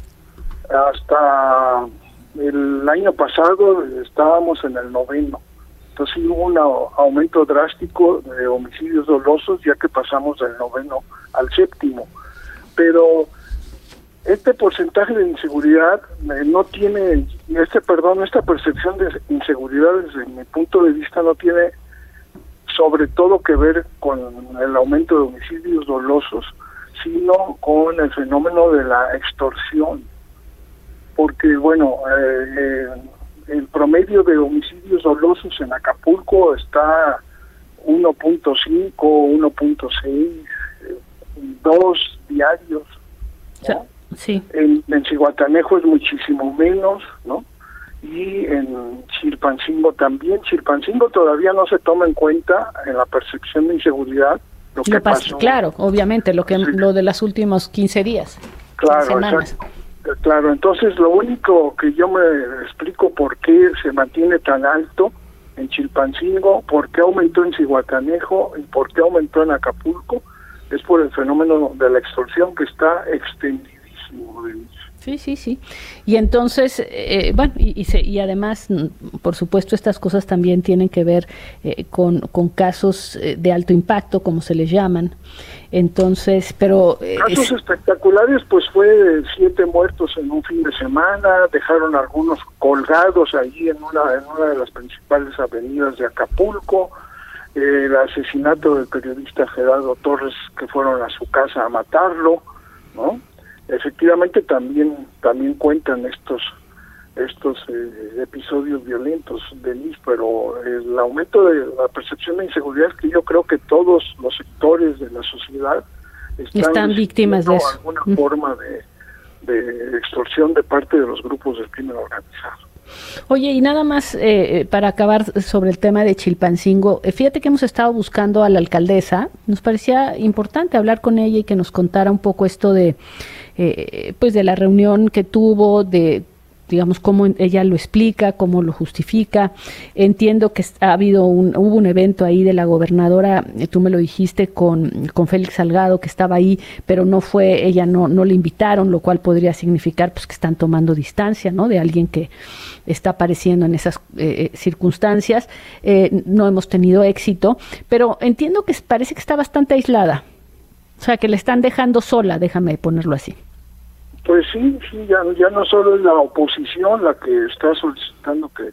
hasta el año pasado estábamos en el noveno. Entonces hubo un aumento drástico de homicidios dolosos, ya que pasamos del noveno al séptimo. Pero este porcentaje de inseguridad eh, no tiene, este perdón, esta percepción de inseguridad desde mi punto de vista no tiene sobre todo que ver con el aumento de homicidios dolosos, sino con el fenómeno de la extorsión. porque bueno, eh, eh, el promedio de homicidios dolosos en Acapulco está uno punto cinco, uno punto seis, dos diarios, ¿no? Sí. En, en Zihuatanejo es muchísimo menos, ¿no? Y en Chilpancingo también. Chilpancingo todavía no se toma en cuenta en la percepción de inseguridad lo que lo pas- pasó. Claro, obviamente, lo que Sí. lo de los últimos quince días. Claro, semanas. exacto. Claro, entonces lo único que yo me explico por qué se mantiene tan alto en Chilpancingo, por qué aumentó en Zihuatanejo y por qué aumentó en Acapulco, es por el fenómeno de la extorsión que está extendidísimo. Sí, sí, sí. Y entonces, eh, bueno, y, y, se, y además, por supuesto, estas cosas también tienen que ver eh, con, con casos eh, de alto impacto, como se les llaman. Entonces, pero... Eh, Casos es... espectaculares, pues fue siete muertos en un fin de semana, dejaron algunos colgados ahí en una, en una de las principales avenidas de Acapulco, eh, el asesinato del periodista Gerardo Torres, que fueron a su casa a matarlo, ¿no? Efectivamente también también cuentan estos estos eh, episodios violentos, Denise, pero el aumento de la percepción de inseguridad es que yo creo que todos los sectores de la sociedad están, están víctimas de eso. alguna mm. forma de, de extorsión de parte de los grupos del crimen organizado. Oye, y nada más eh, para acabar sobre el tema de Chilpancingo, eh, fíjate que hemos estado buscando a la alcaldesa, nos parecía importante hablar con ella y que nos contara un poco esto de, eh, pues de la reunión que tuvo, de digamos cómo ella lo explica, cómo lo justifica. Entiendo que ha habido un, hubo un evento ahí de la gobernadora, tú me lo dijiste, con, con Félix Salgado, que estaba ahí, pero no fue, ella no, no le invitaron, lo cual podría significar pues que están tomando distancia, ¿no? De alguien que está apareciendo en esas eh, circunstancias. Eh, no hemos tenido éxito, pero entiendo que parece que está bastante aislada. O sea, que le están dejando sola, déjame ponerlo así. Pues sí, sí, ya, ya no solo es la oposición la que está solicitando que,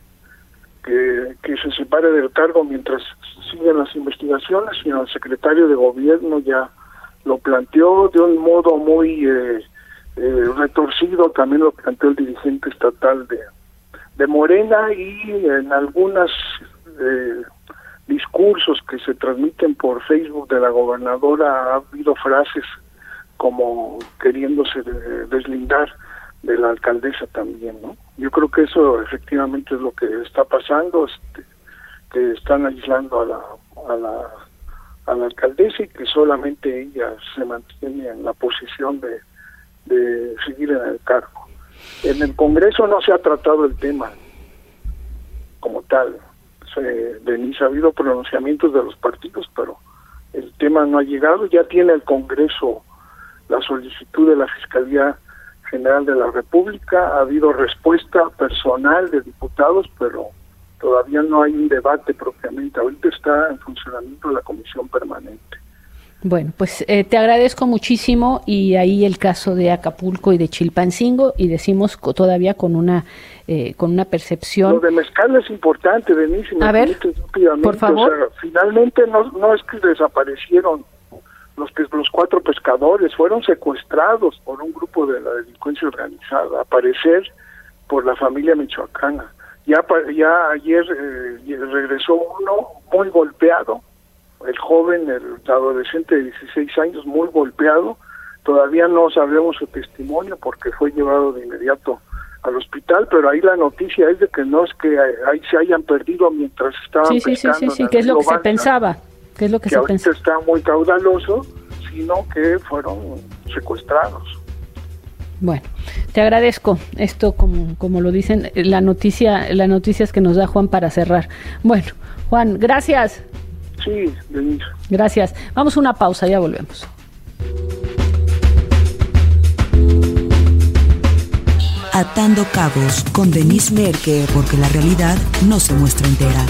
que, que se separe del cargo mientras siguen las investigaciones, sino el secretario de gobierno ya lo planteó de un modo muy eh, eh, retorcido, también lo planteó el dirigente estatal de, de Morena, y en algunos eh, discursos que se transmiten por Facebook de la gobernadora ha habido frases como queriéndose de, deslindar de la alcaldesa también, ¿no? Yo creo que eso efectivamente es lo que está pasando, este, que están aislando a la, a la a la alcaldesa y que solamente ella se mantiene en la posición de, de seguir en el cargo. En el Congreso no se ha tratado el tema como tal. Se, Denise, ha habido pronunciamientos de los partidos, pero el tema no ha llegado. Ya tiene el Congreso la solicitud de la Fiscalía General de la República, ha habido respuesta personal de diputados, pero todavía no hay un debate propiamente. Ahorita está en funcionamiento la comisión permanente. Bueno, pues eh, te agradezco muchísimo, y ahí el caso de Acapulco y de Chilpancingo, y decimos co- todavía con una eh, con una percepción. Lo de Mezcal es importante, Denise. A ver, por favor. O sea, finalmente no, no es que desaparecieron los que los cuatro pescadores, fueron secuestrados por un grupo de la delincuencia organizada, a parecer por la familia michoacana. Ya ya ayer eh, regresó uno muy golpeado, el joven, el adolescente de dieciséis años, muy golpeado. Todavía no sabemos su testimonio porque fue llevado de inmediato al hospital, pero ahí la noticia es de que no es que ahí se hayan perdido mientras estaban sí, sí, pescando. Sí, sí, sí, que es lo que Balsa, se pensaba. ¿Qué es lo que, que se ahorita pensaba? Está muy caudaloso, sino que fueron secuestrados. Bueno, te agradezco esto, como como lo dicen, la noticia, las noticias que nos da Juan para cerrar. Bueno, Juan, gracias. Sí, Denise. Gracias. Vamos a una pausa, ya volvemos. Atando Cabos con Denise Merker, porque la realidad no se muestra entera.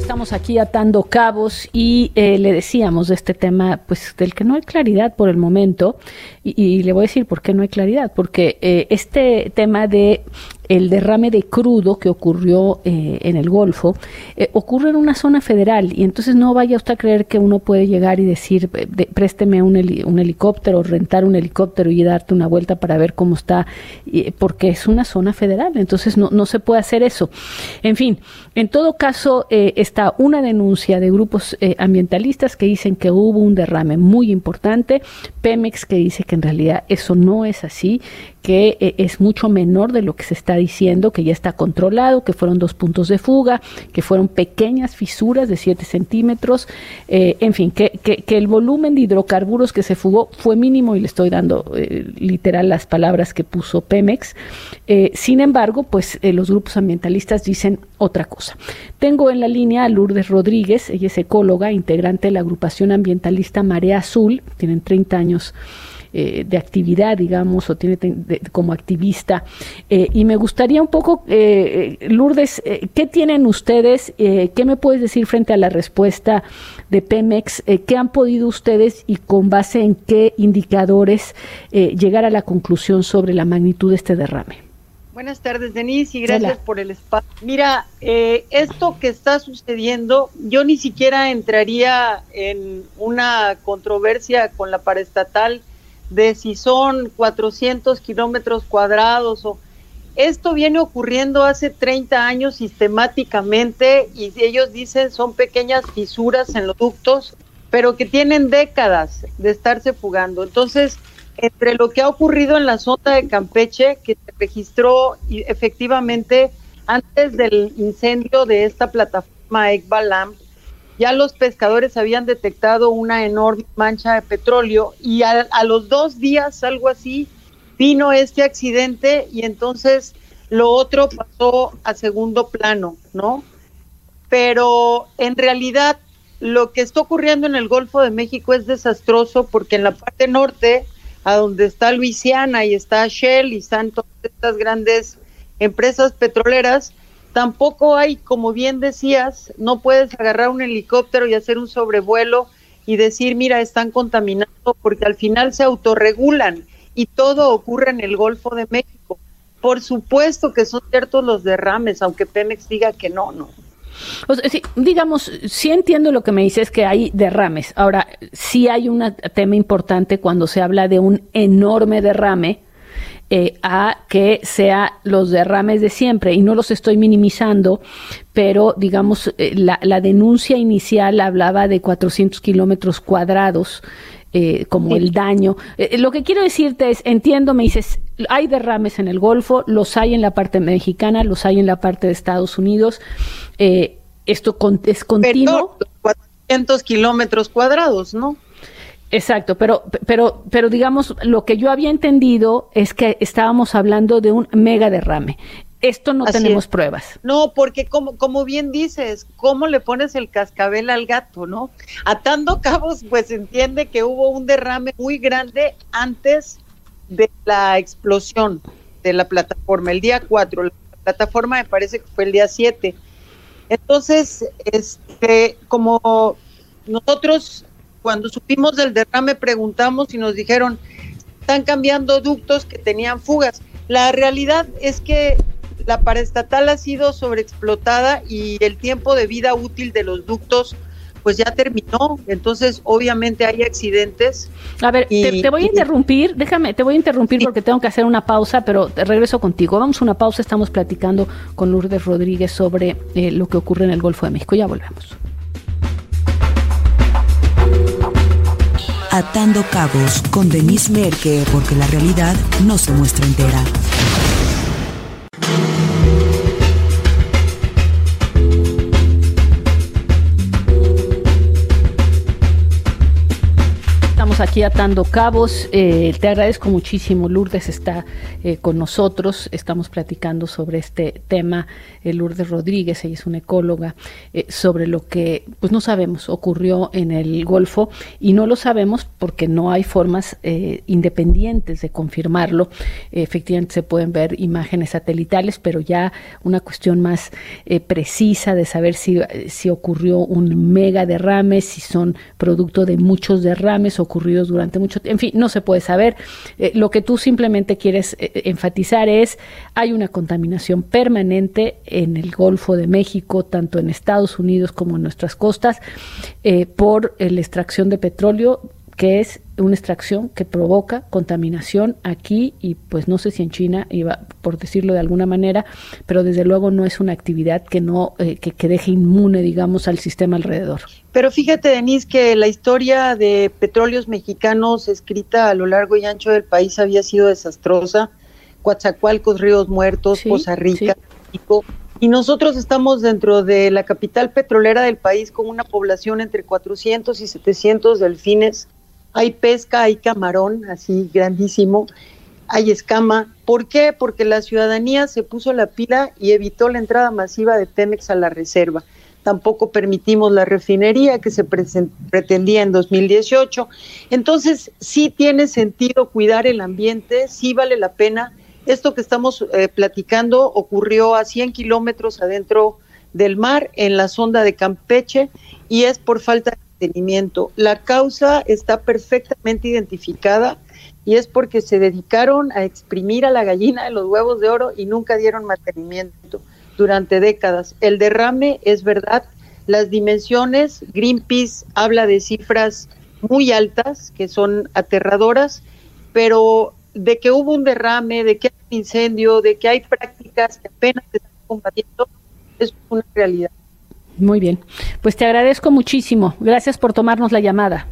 Estamos aquí atando cabos y eh, le decíamos de este tema, pues del que no hay claridad por el momento, y, y le voy a decir por qué no hay claridad, porque eh, este tema de el derrame de crudo que ocurrió eh, en el Golfo, eh, ocurre en una zona federal, y entonces no vaya usted a creer que uno puede llegar y decir, de, présteme un, heli, un helicóptero, rentar un helicóptero y darte una vuelta para ver cómo está, eh, porque es una zona federal, entonces no, no se puede hacer eso. En fin, en todo caso, eh, está una denuncia de grupos eh, ambientalistas que dicen que hubo un derrame muy importante, Pemex que dice que en realidad eso no es así, que eh, es mucho menor de lo que se está diciendo, que ya está controlado, que fueron dos puntos de fuga, que fueron pequeñas fisuras de siete centímetros, eh, en fin, que, que, que el volumen de hidrocarburos que se fugó fue mínimo, y le estoy dando eh, literal las palabras que puso Pemex. Eh, sin embargo, pues eh, los grupos ambientalistas dicen otra cosa. Tengo en la línea a Lourdes Rodríguez, ella es ecóloga, integrante de la agrupación ambientalista Marea Azul, tienen treinta años Eh, de actividad, digamos, o tiene de, como activista. Eh, y me gustaría un poco, eh, Lourdes, eh, ¿qué tienen ustedes? Eh, ¿Qué me puedes decir frente a la respuesta de Pemex? Eh, ¿Qué han podido ustedes y con base en qué indicadores eh, llegar a la conclusión sobre la magnitud de este derrame? Buenas tardes, Denise, y gracias Hola. por el espacio. Mira, eh, esto que está sucediendo, yo ni siquiera entraría en una controversia con la paraestatal de si son cuatrocientos kilómetros cuadrados o... Esto viene ocurriendo hace treinta años sistemáticamente, y ellos dicen son pequeñas fisuras en los ductos, pero que tienen décadas de estarse fugando. Entonces, entre lo que ha ocurrido en la zona de Campeche, que se registró efectivamente antes del incendio de esta plataforma Ekbalam, ya los pescadores habían detectado una enorme mancha de petróleo, y a, a los dos días, algo así, vino este accidente, y entonces lo otro pasó a segundo plano, ¿no? Pero en realidad lo que está ocurriendo en el Golfo de México es desastroso, porque en la parte norte, a donde está Luisiana y está Shell y están todas estas grandes empresas petroleras, tampoco hay, como bien decías, no puedes agarrar un helicóptero y hacer un sobrevuelo y decir, mira, están contaminando, porque al final se autorregulan y todo ocurre en el Golfo de México. Por supuesto que son ciertos los derrames, aunque Pemex diga que no, no. O sea, sí, digamos, sí entiendo lo que me dices, que hay derrames. Ahora, sí hay un tema importante cuando se habla de un enorme derrame, Eh, a que sea los derrames de siempre, y no los estoy minimizando, pero digamos, eh, la, la denuncia inicial hablaba de cuatrocientos kilómetros cuadrados eh, como sí. el daño. Eh, lo que quiero decirte es, entiendo, me dices, hay derrames en el Golfo, los hay en la parte mexicana, los hay en la parte de Estados Unidos, eh, esto con, es continuo. Pero cuatrocientos kilómetros cuadrados, ¿no? Exacto, pero, pero, pero digamos, lo que yo había entendido es que estábamos hablando de un mega derrame. Esto no Así tenemos es. pruebas. No, porque como, como bien dices, ¿cómo le pones el cascabel al gato, no? Atando cabos, pues entiende que hubo un derrame muy grande antes de la explosión de la plataforma, el día cuatro, la plataforma me parece que fue el día siete. Entonces, este, como nosotros cuando supimos del derrame preguntamos y nos dijeron, están cambiando ductos que tenían fugas. La realidad es que la paraestatal ha sido sobreexplotada y el tiempo de vida útil de los ductos pues ya terminó, entonces obviamente hay accidentes. A ver, y, te, te voy a interrumpir, y, déjame, te voy a interrumpir sí. porque tengo que hacer una pausa, pero te regreso contigo. Vamos a una pausa, estamos platicando con Lourdes Rodríguez sobre eh, lo que ocurre en el Golfo de México. Ya volvemos. Atando cabos con Denise Merke, porque la realidad no se muestra entera. Estamos aquí atando cabos. Eh, te agradezco muchísimo. Lourdes está eh, con nosotros. Estamos platicando sobre este tema. Eh, Lourdes Rodríguez, ella es una ecóloga, eh, sobre lo que pues no sabemos ocurrió en el Golfo, y no lo sabemos porque no hay formas eh, independientes de confirmarlo. Eh, efectivamente se pueden ver imágenes satelitales, pero ya una cuestión más eh, precisa de saber si, si ocurrió un mega derrame, si son producto de muchos derrames ocurridos durante mucho tiempo, en fin, no se puede saber. Eh, lo que tú simplemente quieres eh, enfatizar es, hay una contaminación permanente en el Golfo de México, tanto en Estados Unidos como en nuestras costas, eh, por eh, la extracción de petróleo, que es una extracción que provoca contaminación aquí y pues no sé si en China, iba por decirlo de alguna manera, pero desde luego no es una actividad que no eh, que, que deje inmune, digamos, al sistema alrededor. Pero fíjate, Denise, que la historia de petróleos mexicanos escrita a lo largo y ancho del país había sido desastrosa. Coatzacoalcos, Ríos Muertos, sí, Poza Rica, sí. México. Y nosotros estamos dentro de la capital petrolera del país con una población entre cuatrocientos y setecientos delfines. Hay pesca, hay camarón, así grandísimo, hay escama. ¿Por qué? Porque la ciudadanía se puso la pila y evitó la entrada masiva de Pemex a la reserva. Tampoco permitimos la refinería que se present- pretendía en dos mil dieciocho. Entonces, sí tiene sentido cuidar el ambiente, sí vale la pena. Esto que estamos eh, platicando ocurrió a cien kilómetros adentro del mar, en la sonda de Campeche, y es por falta de mantenimiento. La causa está perfectamente identificada y es porque se dedicaron a exprimir a la gallina de los huevos de oro y nunca dieron mantenimiento durante décadas. El derrame es verdad, las dimensiones, Greenpeace habla de cifras muy altas que son aterradoras, pero de que hubo un derrame, de que hay un incendio, de que hay prácticas que apenas se están combatiendo, es una realidad. Muy bien, pues te agradezco muchísimo. Gracias por tomarnos la llamada.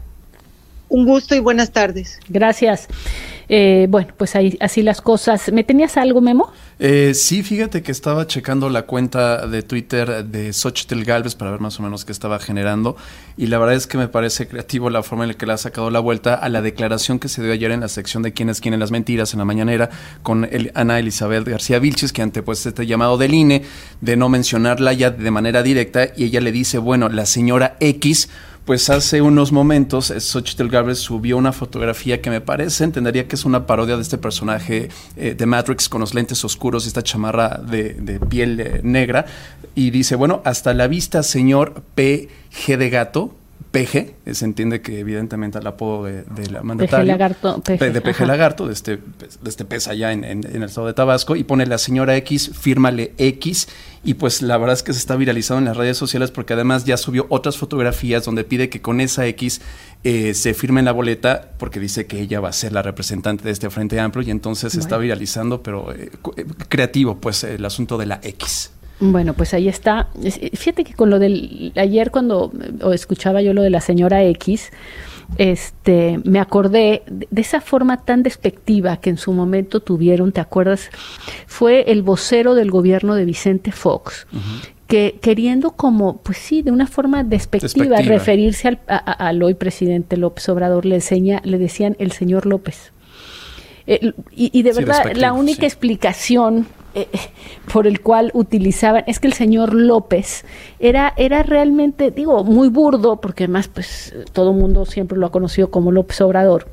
Un gusto y buenas tardes. Gracias. Eh, bueno, pues ahí, así las cosas. ¿Me tenías algo, Memo? Eh, sí, fíjate que estaba checando la cuenta de Twitter de Xóchitl Gálvez para ver más o menos qué estaba generando, y la verdad es que me parece creativo la forma en la que le ha sacado la vuelta a la declaración que se dio ayer en la sección de Quién es quién en las mentiras en la mañanera con el, Ana Elizabeth García Vilchis, que ante pues este llamado del I N E de no mencionarla ya de manera directa, y ella le dice, bueno, la señora X. Pues hace unos momentos Xóchitl Gálvez subió una fotografía que me parece, entendería que es una parodia de este personaje eh, de Matrix con los lentes oscuros y esta chamarra de, de piel eh, negra, y dice, bueno, hasta la vista, señor P G de gato. P G, se entiende que evidentemente el apodo de, de la mandataria. P G Lagarto. P G, de P G Lagarto, de este, de este pez allá en, en, en el estado de Tabasco, y pone la señora X, fírmale X, y pues la verdad es que se está viralizando en las redes sociales porque además ya subió otras fotografías donde pide que con esa X eh, se firme en la boleta porque dice que ella va a ser la representante de este Frente Amplio, y entonces se bueno. está viralizando, pero eh, creativo pues el asunto de la X. Bueno, pues ahí está. Fíjate que con lo del ayer cuando o escuchaba yo lo de la señora X, este, me acordé de, de esa forma tan despectiva que en su momento tuvieron, ¿te acuerdas? Fue el vocero del gobierno de Vicente Fox, uh-huh. que queriendo como, pues sí, de una forma despectiva, despectiva. referirse al, a, a, al hoy presidente López Obrador, le, enseña, le decían el señor López. Eh, y, y de sí, verdad, la única sí. explicación eh, por el cual utilizaban es que el señor López era, era realmente, digo, muy burdo, porque además pues todo el mundo siempre lo ha conocido como López Obrador,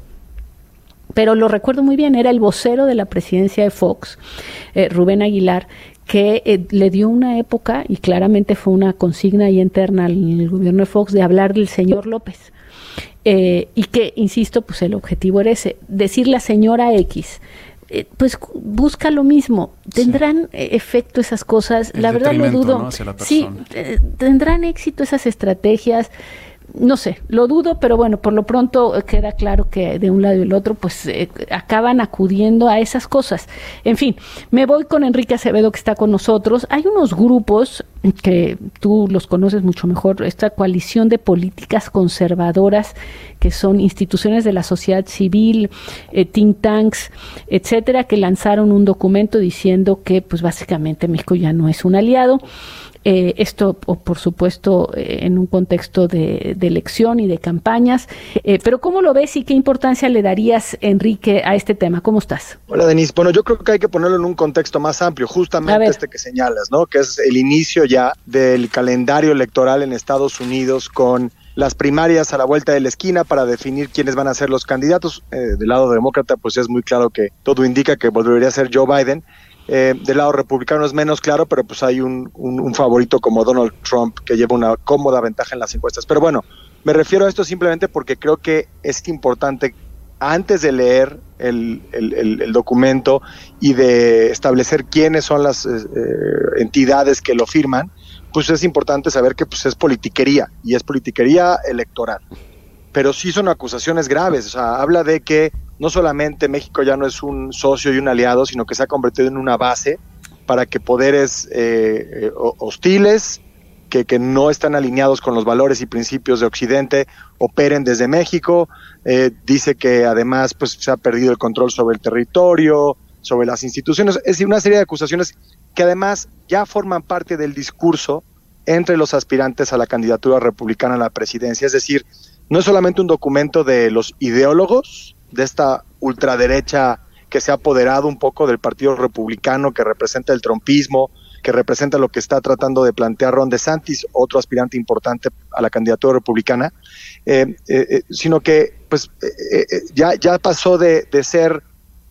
pero lo recuerdo muy bien, era el vocero de la presidencia de Fox, eh, Rubén Aguilar, que eh, le dio una época, y claramente fue una consigna ahí interna al gobierno de Fox, de hablar del señor López. Eh, y que, insisto, pues el objetivo era ese, decir la señora X, eh, pues busca lo mismo. ¿Tendrán sí. efecto esas cosas? El la verdad lo dudo. ¿No? Sí, eh, ¿tendrán éxito esas estrategias? No sé, lo dudo, pero bueno, por lo pronto queda claro que de un lado y del otro pues eh, acaban acudiendo a esas cosas. En fin, me voy con Enrique Acevedo, que está con nosotros. Hay unos grupos que tú los conoces mucho mejor, esta coalición de políticas conservadoras, que son instituciones de la sociedad civil, eh, think tanks, etcétera, que lanzaron un documento diciendo que pues básicamente México ya no es un aliado. eh, esto por supuesto eh, en un contexto de, de elección y de campañas, eh, pero ¿cómo lo ves y qué importancia le darías, Enrique, a este tema? ¿Cómo estás? Hola, Denise. Bueno, yo creo que hay que ponerlo en un contexto más amplio, justamente este que señalas, ¿no? Que es el inicio ya del calendario electoral en Estados Unidos, con las primarias a la vuelta de la esquina para definir quiénes van a ser los candidatos. Eh, del lado demócrata, pues es muy claro que todo indica que volvería a ser Joe Biden. Eh, del lado republicano es menos claro, pero pues hay un, un, un favorito como Donald Trump que lleva una cómoda ventaja en las encuestas. Pero bueno, me refiero a esto simplemente porque creo que es importante, antes de leer el, el, el, el documento y de establecer quiénes son las eh, entidades que lo firman, pues es importante saber que pues es politiquería, y es politiquería electoral. Pero sí son acusaciones graves, o sea, habla de que no solamente México ya no es un socio y un aliado, sino que se ha convertido en una base para que poderes eh, hostiles, que, que no están alineados con los valores y principios de Occidente, operen desde México. Eh, dice que además pues se ha perdido el control sobre el territorio, sobre las instituciones, es decir, una serie de acusaciones que además ya forman parte del discurso entre los aspirantes a la candidatura republicana a la presidencia. Es decir, no es solamente un documento de los ideólogos de esta ultraderecha que se ha apoderado un poco del Partido Republicano, que representa el trumpismo, que representa lo que está tratando de plantear Ron DeSantis, otro aspirante importante a la candidatura republicana, eh, eh, sino que pues eh, eh, ya, ya pasó de, de ser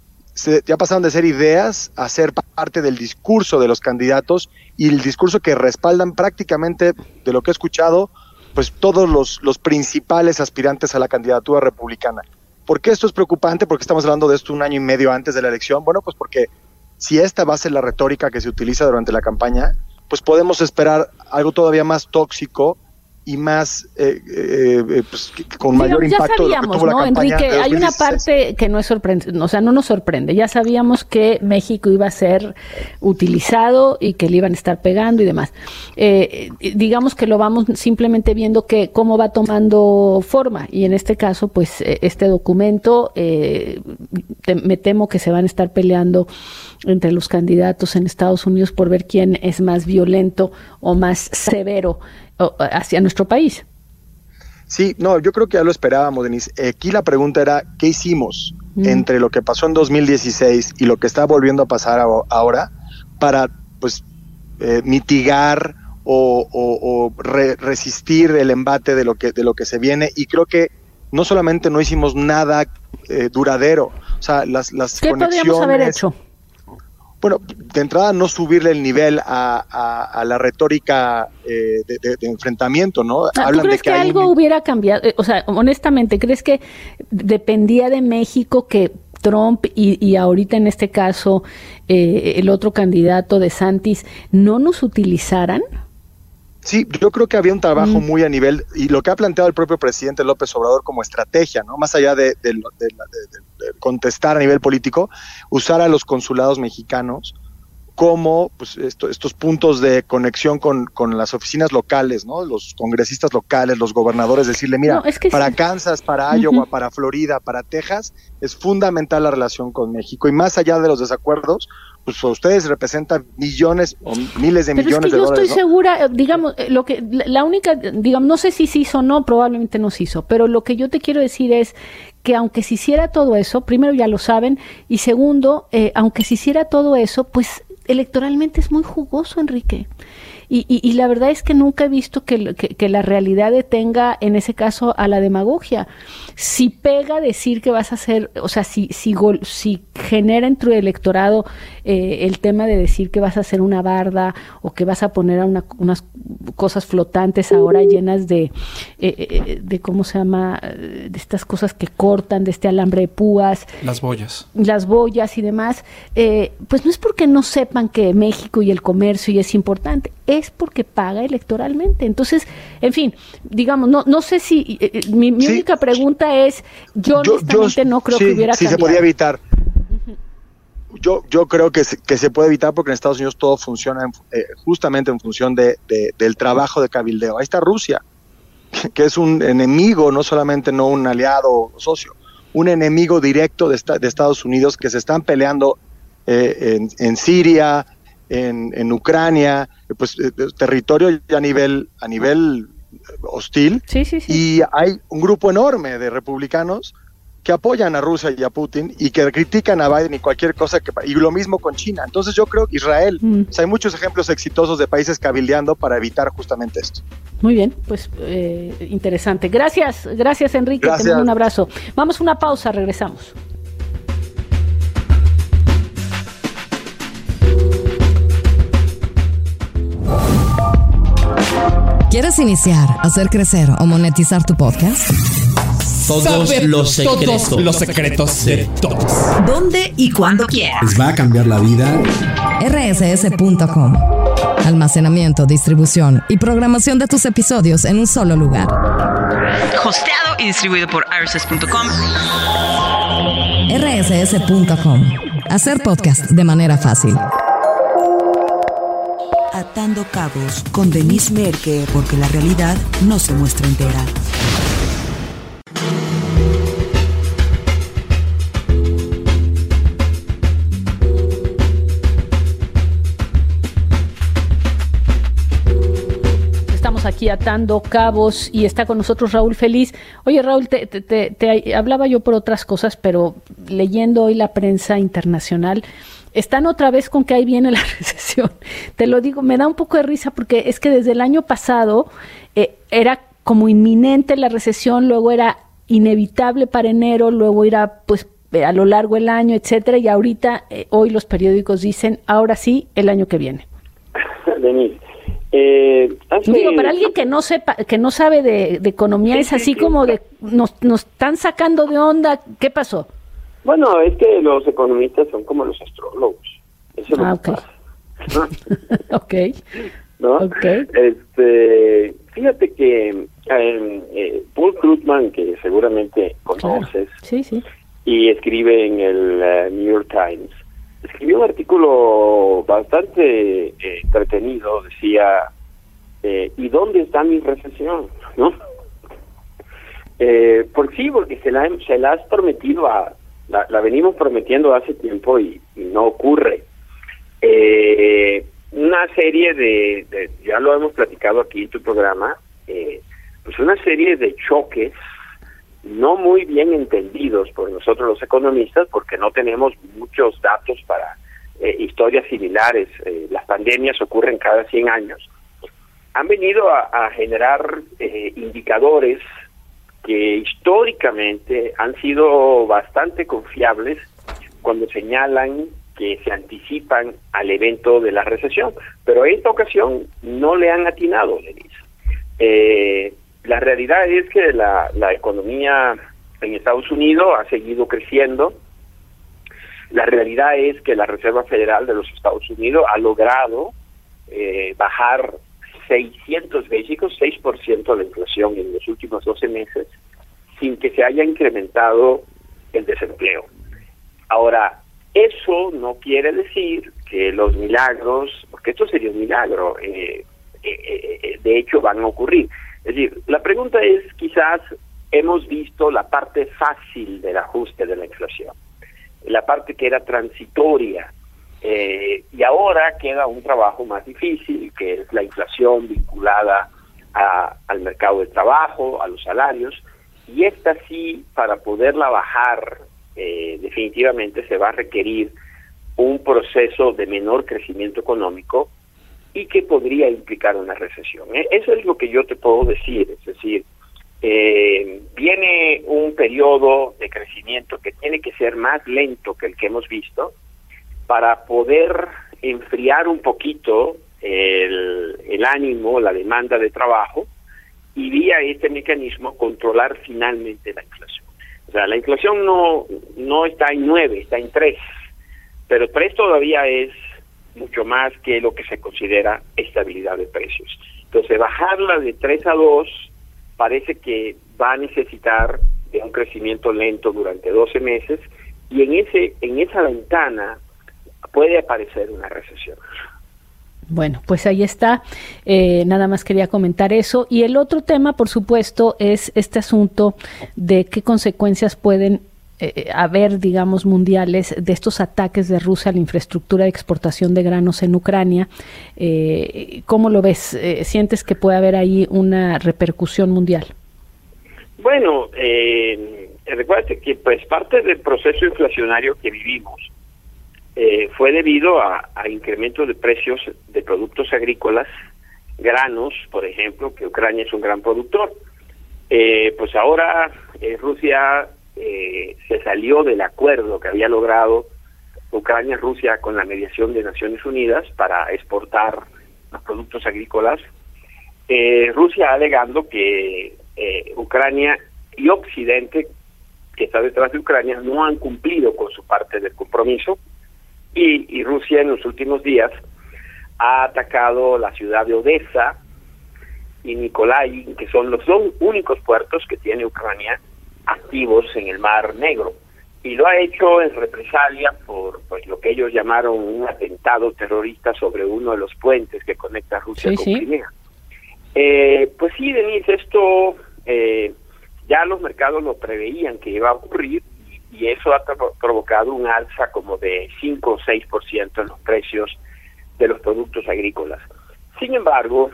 Se, ya pasaron de ser ideas a ser parte del discurso de los candidatos, y el discurso que respaldan prácticamente, de lo que he escuchado, pues todos los, los principales aspirantes a la candidatura republicana. ¿Por qué esto es preocupante? Porque estamos hablando de esto un año y medio antes de la elección. Bueno, pues porque si esta va a ser la retórica que se utiliza durante la campaña, pues podemos esperar algo todavía más tóxico y más eh, eh, pues, con mayor Digamos, impacto ya sabíamos, de lo que tuvo ¿no, la campaña Enrique? de Hay una dos mil dieciséis. parte que no es sorprendente, o sea, no nos sorprende. Ya sabíamos que México iba a ser utilizado y que le iban a estar pegando y demás. Eh, digamos que lo vamos simplemente viendo que cómo va tomando forma, y en este caso, pues, este documento, eh, te, me temo que se van a estar peleando entre los candidatos en Estados Unidos por ver quién es más violento o más severo hacia nuestro país. Sí, no, yo creo que ya lo esperábamos, Denise. Aquí la pregunta era, ¿qué hicimos mm. entre lo que pasó en dos mil dieciséis y lo que está volviendo a pasar ahora para, pues, eh, mitigar o, o, o re resistir el embate de lo que de lo que se viene? Y creo que no solamente no hicimos nada eh, duradero, o sea, las las ¿Qué conexiones. podríamos haber hecho? Bueno, de entrada no subirle el nivel a, a, a la retórica eh, de, de, de enfrentamiento, ¿no? ¿Tú Hablan crees de que, que hay algo un... hubiera cambiado? O sea, honestamente, ¿crees que dependía de México que Trump y, y ahorita en este caso eh, el otro candidato DeSantis no nos utilizaran? Sí, yo creo que había un trabajo mm. muy a nivel, y lo que ha planteado el propio presidente López Obrador como estrategia, ¿no? Más allá de, de, de, de, de contestar a nivel político, usar a los consulados mexicanos como pues esto, estos puntos de conexión con, con las oficinas locales, ¿no? Los congresistas locales, los gobernadores, decirle, mira, no, es que para sí. Kansas, para Iowa, uh-huh. para Florida, para Texas, es fundamental la relación con México, y más allá de los desacuerdos, pues ustedes representan millones o miles de Pero millones es que de yo dólares, estoy ¿no? segura, digamos, lo que la única, digamos, no sé si se hizo o no, probablemente no se hizo, pero lo que yo te quiero decir es que aunque se hiciera todo eso, primero ya lo saben, y segundo, eh, aunque se hiciera todo eso, pues electoralmente es muy jugoso, Enrique. Y, y, y la verdad es que nunca he visto que, que, que la realidad detenga, en ese caso, a la demagogia. Si pega decir que vas a hacer, o sea, si si, gol, si genera en tu electorado eh, el tema de decir que vas a hacer una barda o que vas a poner a una, unas cosas flotantes ahora llenas de, eh, de ¿cómo se llama? De estas cosas que cortan, de este alambre de púas. Las boyas. Las boyas y demás. Eh, pues no es porque no sepan que México y el comercio y es importante, es porque paga electoralmente. Entonces, en fin, digamos, no no sé si, eh, mi, mi sí. única pregunta es, yo, yo honestamente yo, no creo sí, que hubiera sí cambiado. Se podía evitar. Uh-huh. Yo yo creo que se, que se puede evitar porque en Estados Unidos todo funciona en, eh, justamente en función de, de del trabajo de cabildeo. Ahí está Rusia, que es un enemigo, no solamente no un aliado o socio, un enemigo directo de, esta, de Estados Unidos, que se están peleando eh, en, en Siria, en, en Ucrania, pues eh, territorio a nivel, a nivel hostil. Sí, sí, sí. Y hay un grupo enorme de republicanos que apoyan a Rusia y a Putin y que critican a Biden y cualquier cosa que... Y lo mismo con China. Entonces yo creo que Israel, mm. o sea, hay muchos ejemplos exitosos de países cabildeando para evitar justamente esto. Muy bien, pues eh, interesante. Gracias, gracias Enrique, gracias. Te mando un abrazo. Vamos a una pausa, regresamos. ¿Quieres iniciar, hacer crecer o monetizar tu podcast? Todos Saber los secretos. Todos los secretos de todos. ¿Dónde y cuándo quieras? Les va a cambiar la vida. R S S punto com. Almacenamiento, distribución y programación de tus episodios en un solo lugar. Hosteado y distribuido por R S S punto com. R S S punto com. Hacer podcast de manera fácil. Atando cabos con Denise Merker, porque la realidad no se muestra entera. Estamos aquí atando cabos y está con nosotros Raúl Feliz. Oye, Raúl, te, te, te, te hablaba yo por otras cosas, pero leyendo hoy la prensa internacional, están otra vez con que ahí viene la recesión. Te lo digo, me da un poco de risa porque es que desde el año pasado eh, era como inminente la recesión, luego era inevitable para enero, luego era pues a lo largo del año, etcétera, y ahorita eh, hoy los periódicos dicen, ahora sí, el año que viene. Denise, eh, hace... Digo, para alguien que no sepa, que no sabe de, de economía, sí, es así sí, como sí. de nos, nos están sacando de onda. ¿Qué pasó? Bueno, es que los economistas son como los astrólogos. Eso es ah, lo okay. que pasa. ok. ¿No? Okay. Este, fíjate que eh, eh, Paul Krugman, que seguramente conoces, claro. sí, sí. y escribe en el uh, New York Times, escribió un artículo bastante eh, entretenido, decía, eh, ¿y dónde está mi recesión? ¿No? Eh, por sí, porque se la, se la has prometido a La, la venimos prometiendo hace tiempo y, y no ocurre. Eh, una serie de, de, ya lo hemos platicado aquí en tu programa, eh, pues una serie de choques no muy bien entendidos por nosotros los economistas, porque no tenemos muchos datos para eh, historias similares. Eh, las pandemias ocurren cada cien años. Han venido a, a generar eh, indicadores que históricamente han sido bastante confiables cuando señalan que se anticipan al evento de la recesión, pero en esta ocasión no le han atinado, Denise. Eh, la realidad es que la, la economía en Estados Unidos ha seguido creciendo. La realidad es que la Reserva Federal de los Estados Unidos ha logrado eh, bajar seiscientos básicos, seis por ciento de la inflación en los últimos doce meses, sin que se haya incrementado el desempleo. Ahora, eso no quiere decir que los milagros, porque esto sería un milagro, eh, eh, eh, de hecho van a ocurrir. Es decir, la pregunta es, quizás hemos visto la parte fácil del ajuste de la inflación, la parte que era transitoria, Eh, y ahora queda un trabajo más difícil, que es la inflación vinculada a, al mercado de trabajo, a los salarios, y esta sí, para poderla bajar, eh, definitivamente se va a requerir un proceso de menor crecimiento económico y que podría implicar una recesión. Eh, eso es lo que yo te puedo decir, es decir, eh, viene un periodo de crecimiento que tiene que ser más lento que el que hemos visto, para poder enfriar un poquito el, el ánimo, la demanda de trabajo, y vía este mecanismo controlar finalmente la inflación. O sea, la inflación no, no está en nueve, está en tres, pero tres todavía es mucho más que lo que se considera estabilidad de precios. Entonces, bajarla de tres a dos parece que va a necesitar de un crecimiento lento durante doce meses, y en ese en esa ventana puede aparecer una recesión. Bueno, pues ahí está. Eh, nada más quería comentar eso. Y el otro tema, por supuesto, es este asunto de qué consecuencias pueden eh, haber, digamos, mundiales de estos ataques de Rusia a la infraestructura de exportación de granos en Ucrania. Eh, ¿Cómo lo ves? Eh, ¿Sientes que puede haber ahí una repercusión mundial? Bueno, eh, recuérdate que pues parte del proceso inflacionario que vivimos eh, fue debido a, a incrementos de precios de productos agrícolas, granos, por ejemplo, que Ucrania es un gran productor. Eh, pues ahora eh, Rusia eh, se salió del acuerdo que había logrado Ucrania-Rusia con la mediación de Naciones Unidas para exportar los productos agrícolas. Eh, Rusia alegando que eh, Ucrania y Occidente, que está detrás de Ucrania, no han cumplido con su parte del compromiso, y, y Rusia en los últimos días ha atacado la ciudad de Odessa y Nikolai, que son los dos únicos puertos que tiene Ucrania activos en el Mar Negro, y lo ha hecho en represalia por pues lo que ellos llamaron un atentado terrorista sobre uno de los puentes que conecta Rusia sí, con sí. Crimea. Eh, pues sí, Denise, esto eh, ya los mercados lo preveían que iba a ocurrir, y, y eso ha provocado un alza como de cinco o seis por ciento en los precios de los productos agrícolas. Sin embargo,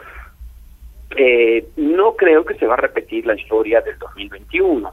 eh, no creo que se va a repetir la historia del dos mil veintiuno,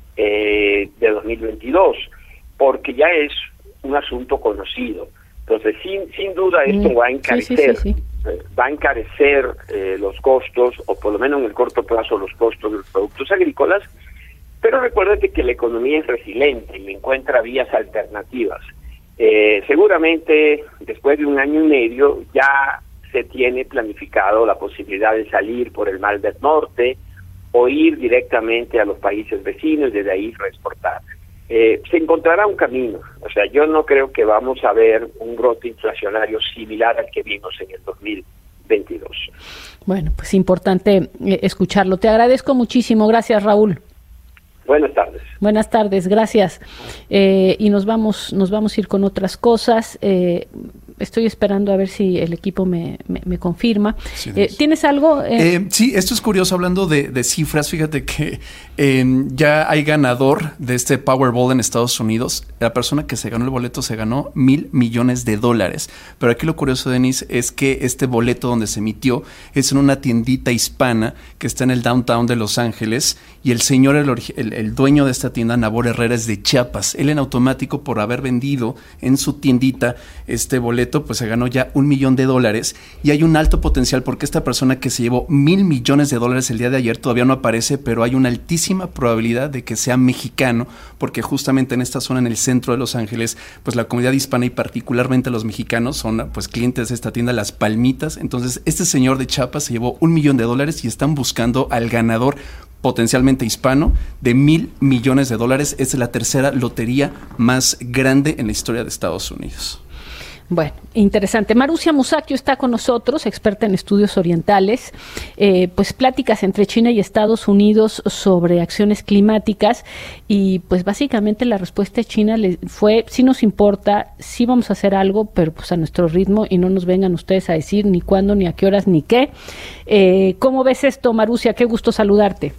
eh, de dos mil veintidós, porque ya es un asunto conocido. Entonces, sin sin duda esto va a encarecer, sí, sí, sí, sí. Eh, va a encarecer eh, los costos, o por lo menos en el corto plazo los costos de los productos agrícolas, pero recuérdate que la economía es resiliente y encuentra vías alternativas. Eh, seguramente después de un año y medio ya se tiene planificado la posibilidad de salir por el Mar del Norte o ir directamente a los países vecinos y desde ahí reexportar. Eh, se encontrará un camino. O sea, yo no creo que vamos a ver un brote inflacionario similar al que vimos en el dos mil veintidós. Bueno, pues importante eh, escucharlo. Te agradezco muchísimo. Gracias, Raúl. Buenas tardes. Buenas tardes, gracias. Eh, y nos vamos, nos vamos a ir con otras cosas. Eh, estoy esperando a ver si el equipo me, me, me confirma. Sí, eh, ¿Tienes algo? Eh? Eh, sí, esto es curioso hablando de, de cifras. Fíjate que eh, ya hay ganador de este Powerball en Estados Unidos. La persona que se ganó el boleto se ganó mil millones de dólares. Pero aquí lo curioso, Denise, es que este boleto donde se emitió es en una tiendita hispana que está en el downtown de Los Ángeles, y el señor, el, el, el dueño de esta tienda, Nabor Herrera, es de Chiapas. Él en automático, por haber vendido en su tiendita este boleto, pues se ganó ya un millón de dólares, y hay un alto potencial porque esta persona que se llevó mil millones de dólares el día de ayer todavía no aparece, pero hay una altísima probabilidad de que sea mexicano, porque justamente en esta zona, en el centro de Los Ángeles, pues la comunidad hispana y particularmente los mexicanos son pues clientes de esta tienda, Las Palmitas. Entonces este señor de Chiapas se llevó un millón de dólares y están buscando al ganador potencialmente hispano de mil millones de dólares. Es la tercera lotería más grande en la historia de Estados Unidos. Bueno, interesante. Marusia Musacchio está con nosotros, experta en estudios orientales, eh, pues pláticas entre China y Estados Unidos sobre acciones climáticas, y pues básicamente la respuesta de China le fue: sí nos importa, sí vamos a hacer algo, pero pues a nuestro ritmo, y no nos vengan ustedes a decir ni cuándo, ni a qué horas, ni qué. Eh, ¿Cómo ves esto, Marusia? Qué gusto saludarte.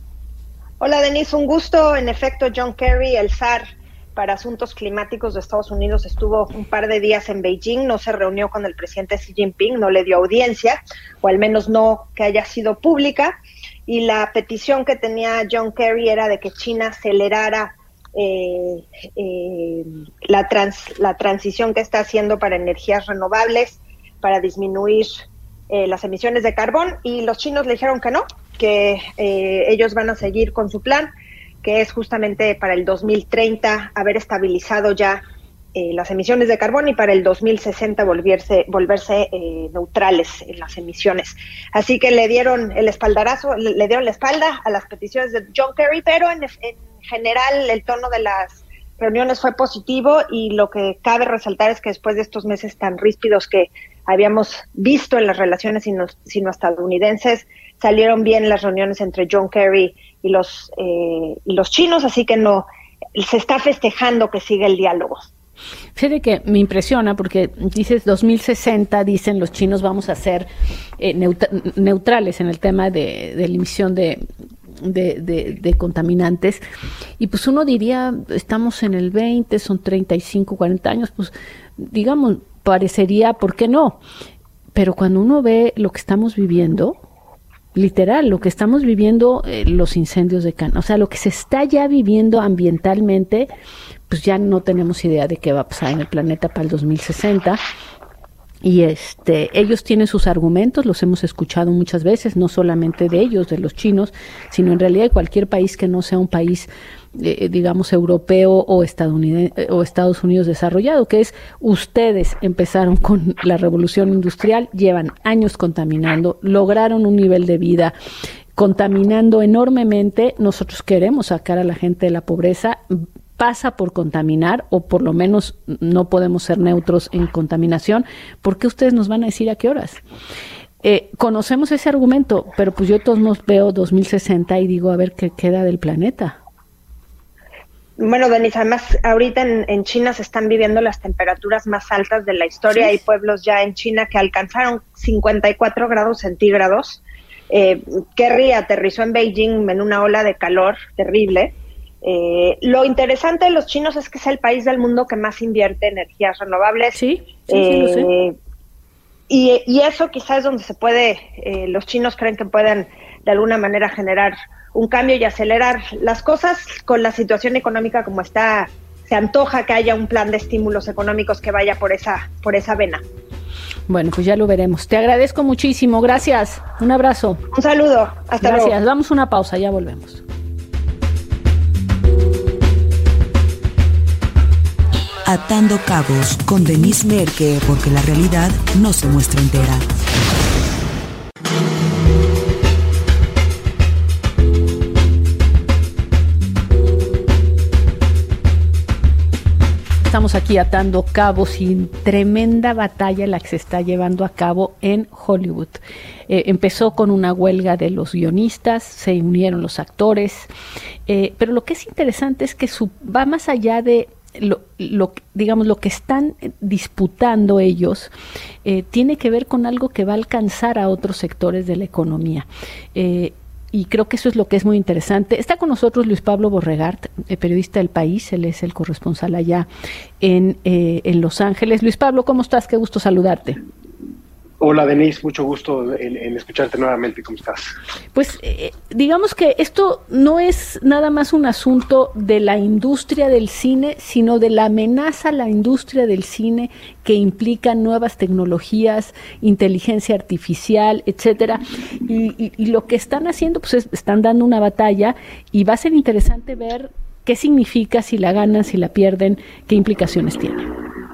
Hola, Denise, un gusto. En efecto, John Kerry, el zar para asuntos climáticos de Estados Unidos, estuvo un par de días en Beijing, no se reunió con el presidente Xi Jinping, no le dio audiencia, o al menos no que haya sido pública, y la petición que tenía John Kerry era de que China acelerara eh, eh, la, trans, la transición que está haciendo para energías renovables, para disminuir eh, las emisiones de carbón, y los chinos le dijeron que no, que eh, ellos van a seguir con su plan, que es justamente para el dos mil treinta haber estabilizado ya eh, las emisiones de carbón, y para el dos mil sesenta volverse, volverse eh, neutrales en las emisiones. Así que le dieron el espaldarazo, le, le dieron la espalda a las peticiones de John Kerry, pero en, en general el tono de las reuniones fue positivo, y lo que cabe resaltar es que después de estos meses tan ríspidos que habíamos visto en las relaciones sino-estadounidenses, salieron bien las reuniones entre John Kerry y los eh, y los chinos, así que no se está festejando que siga el diálogo. Fíjate que me impresiona porque dices dos mil sesenta, dicen los chinos vamos a ser eh, neutra- neutrales en el tema de, de la emisión de, de, de, de contaminantes, y pues uno diría, estamos en el veinte, son treinta y cinco, cuarenta años, pues digamos, parecería, ¿por qué no? Pero cuando uno ve lo que estamos viviendo, literal, lo que estamos viviendo, eh, los incendios de Canadá, o sea, lo que se está ya viviendo ambientalmente, pues ya no tenemos idea de qué va a pasar en el planeta para el dos mil sesenta. Y este, ellos tienen sus argumentos, los hemos escuchado muchas veces, no solamente de ellos, de los chinos, sino en realidad de cualquier país que no sea un país, eh, digamos, europeo o estadounidense o Estados Unidos desarrollado, que es, ustedes empezaron con la revolución industrial, llevan años contaminando, lograron un nivel de vida contaminando enormemente, nosotros queremos sacar a la gente de la pobreza, pasa por contaminar, o por lo menos no podemos ser neutros en contaminación. ¿Por qué ustedes nos van a decir a qué horas? Eh, conocemos ese argumento, pero pues yo todos nos veo dos mil sesenta y digo, a ver qué queda del planeta. Bueno, Denise, además ahorita en, en China se están viviendo las temperaturas más altas de la historia. Sí. Hay pueblos ya en China que alcanzaron cincuenta y cuatro grados centígrados. Eh, Kerry aterrizó en Beijing en una ola de calor terrible. Eh, lo interesante de los chinos es que es el país del mundo que más invierte en energías renovables. Sí, sí, eh, sí lo sé. Y, y eso quizás es donde se puede, eh, los chinos creen que pueden de alguna manera generar un cambio y acelerar las cosas. Con la situación económica como está, se antoja que haya un plan de estímulos económicos que vaya por esa, por esa vena. Bueno, pues ya lo veremos. Te agradezco muchísimo, gracias. Un abrazo. Un saludo, hasta luego. Gracias, damos una pausa, ya volvemos. Atando Cabos con Denise Merke, porque la realidad no se muestra entera. Estamos aquí atando cabos y tremenda batalla la que se está llevando a cabo en Hollywood. Eh, empezó con una huelga de los guionistas, se unieron los actores, eh, pero lo que es interesante es que su, va más allá de Lo, lo, digamos, lo que están disputando ellos, eh, tiene que ver con algo que va a alcanzar a otros sectores de la economía. Eh, y creo que eso es lo que es muy interesante. Está con nosotros Luis Pablo Borregart, eh, periodista del País, él es el corresponsal allá en, eh, en Los Ángeles. Luis Pablo, ¿cómo estás? Qué gusto saludarte. Hola Denise, mucho gusto en, en escucharte nuevamente. ¿Cómo estás? Pues eh, digamos que esto no es nada más un asunto de la industria del cine, sino de la amenaza a la industria del cine que implica nuevas tecnologías, inteligencia artificial, etcétera. Y, y, y lo que están haciendo, pues es, están dando una batalla y va a ser interesante ver qué significa, si la ganan, si la pierden, qué implicaciones tiene.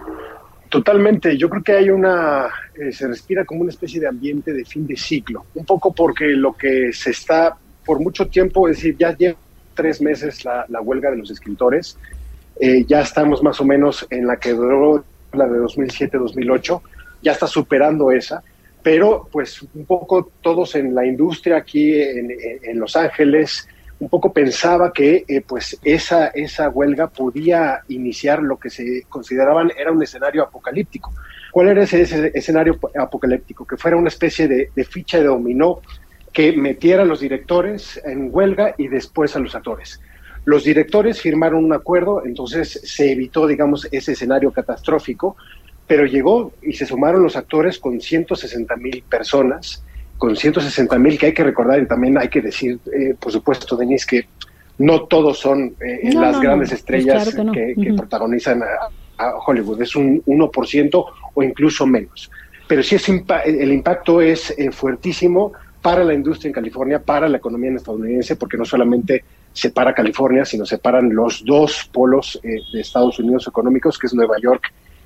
Totalmente, yo creo que hay una, eh, se respira como una especie de ambiente de fin de ciclo, un poco porque lo que se está por mucho tiempo, es decir, ya lleva tres meses la, la huelga de los escritores, eh, ya estamos más o menos en la que duró la de dos mil siete dos mil ocho, ya está superando esa, pero pues un poco todos en la industria aquí en, en Los Ángeles, un poco pensaba que eh, pues esa, esa huelga podía iniciar lo que se consideraban era un escenario apocalíptico. ¿Cuál era ese, ese escenario apocalíptico? Que fuera una especie de, de ficha de dominó que metiera a los directores en huelga y después a los actores. Los directores firmaron un acuerdo, entonces se evitó, digamos, ese escenario catastrófico, pero llegó y se sumaron los actores con ciento sesenta mil personas, con ciento sesenta mil, que hay que recordar y también hay que decir, eh, por supuesto, Denise, que no todos son eh, no, las no, grandes no. estrellas pues claro que, no. que, que uh-huh. protagonizan a, a Hollywood, es un uno por ciento o incluso menos. Pero sí es impa- el impacto es eh, fuertísimo para la industria en California, para la economía estadounidense, porque no solamente separa California, sino separan los dos polos eh, de Estados Unidos económicos, que es Nueva York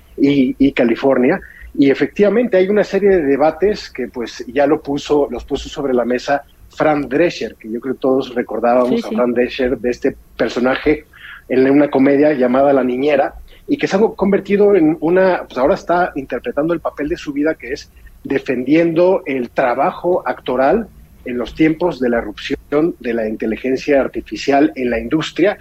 y, y California. Y efectivamente hay una serie de debates que pues ya lo puso, los puso sobre la mesa Fran Drescher, que yo creo que todos recordábamos sí, sí. a Fran Drescher de este personaje en una comedia llamada La Niñera, y que se ha convertido en una, pues ahora está interpretando el papel de su vida, que es defendiendo el trabajo actoral en los tiempos de la erupción de la inteligencia artificial en la industria,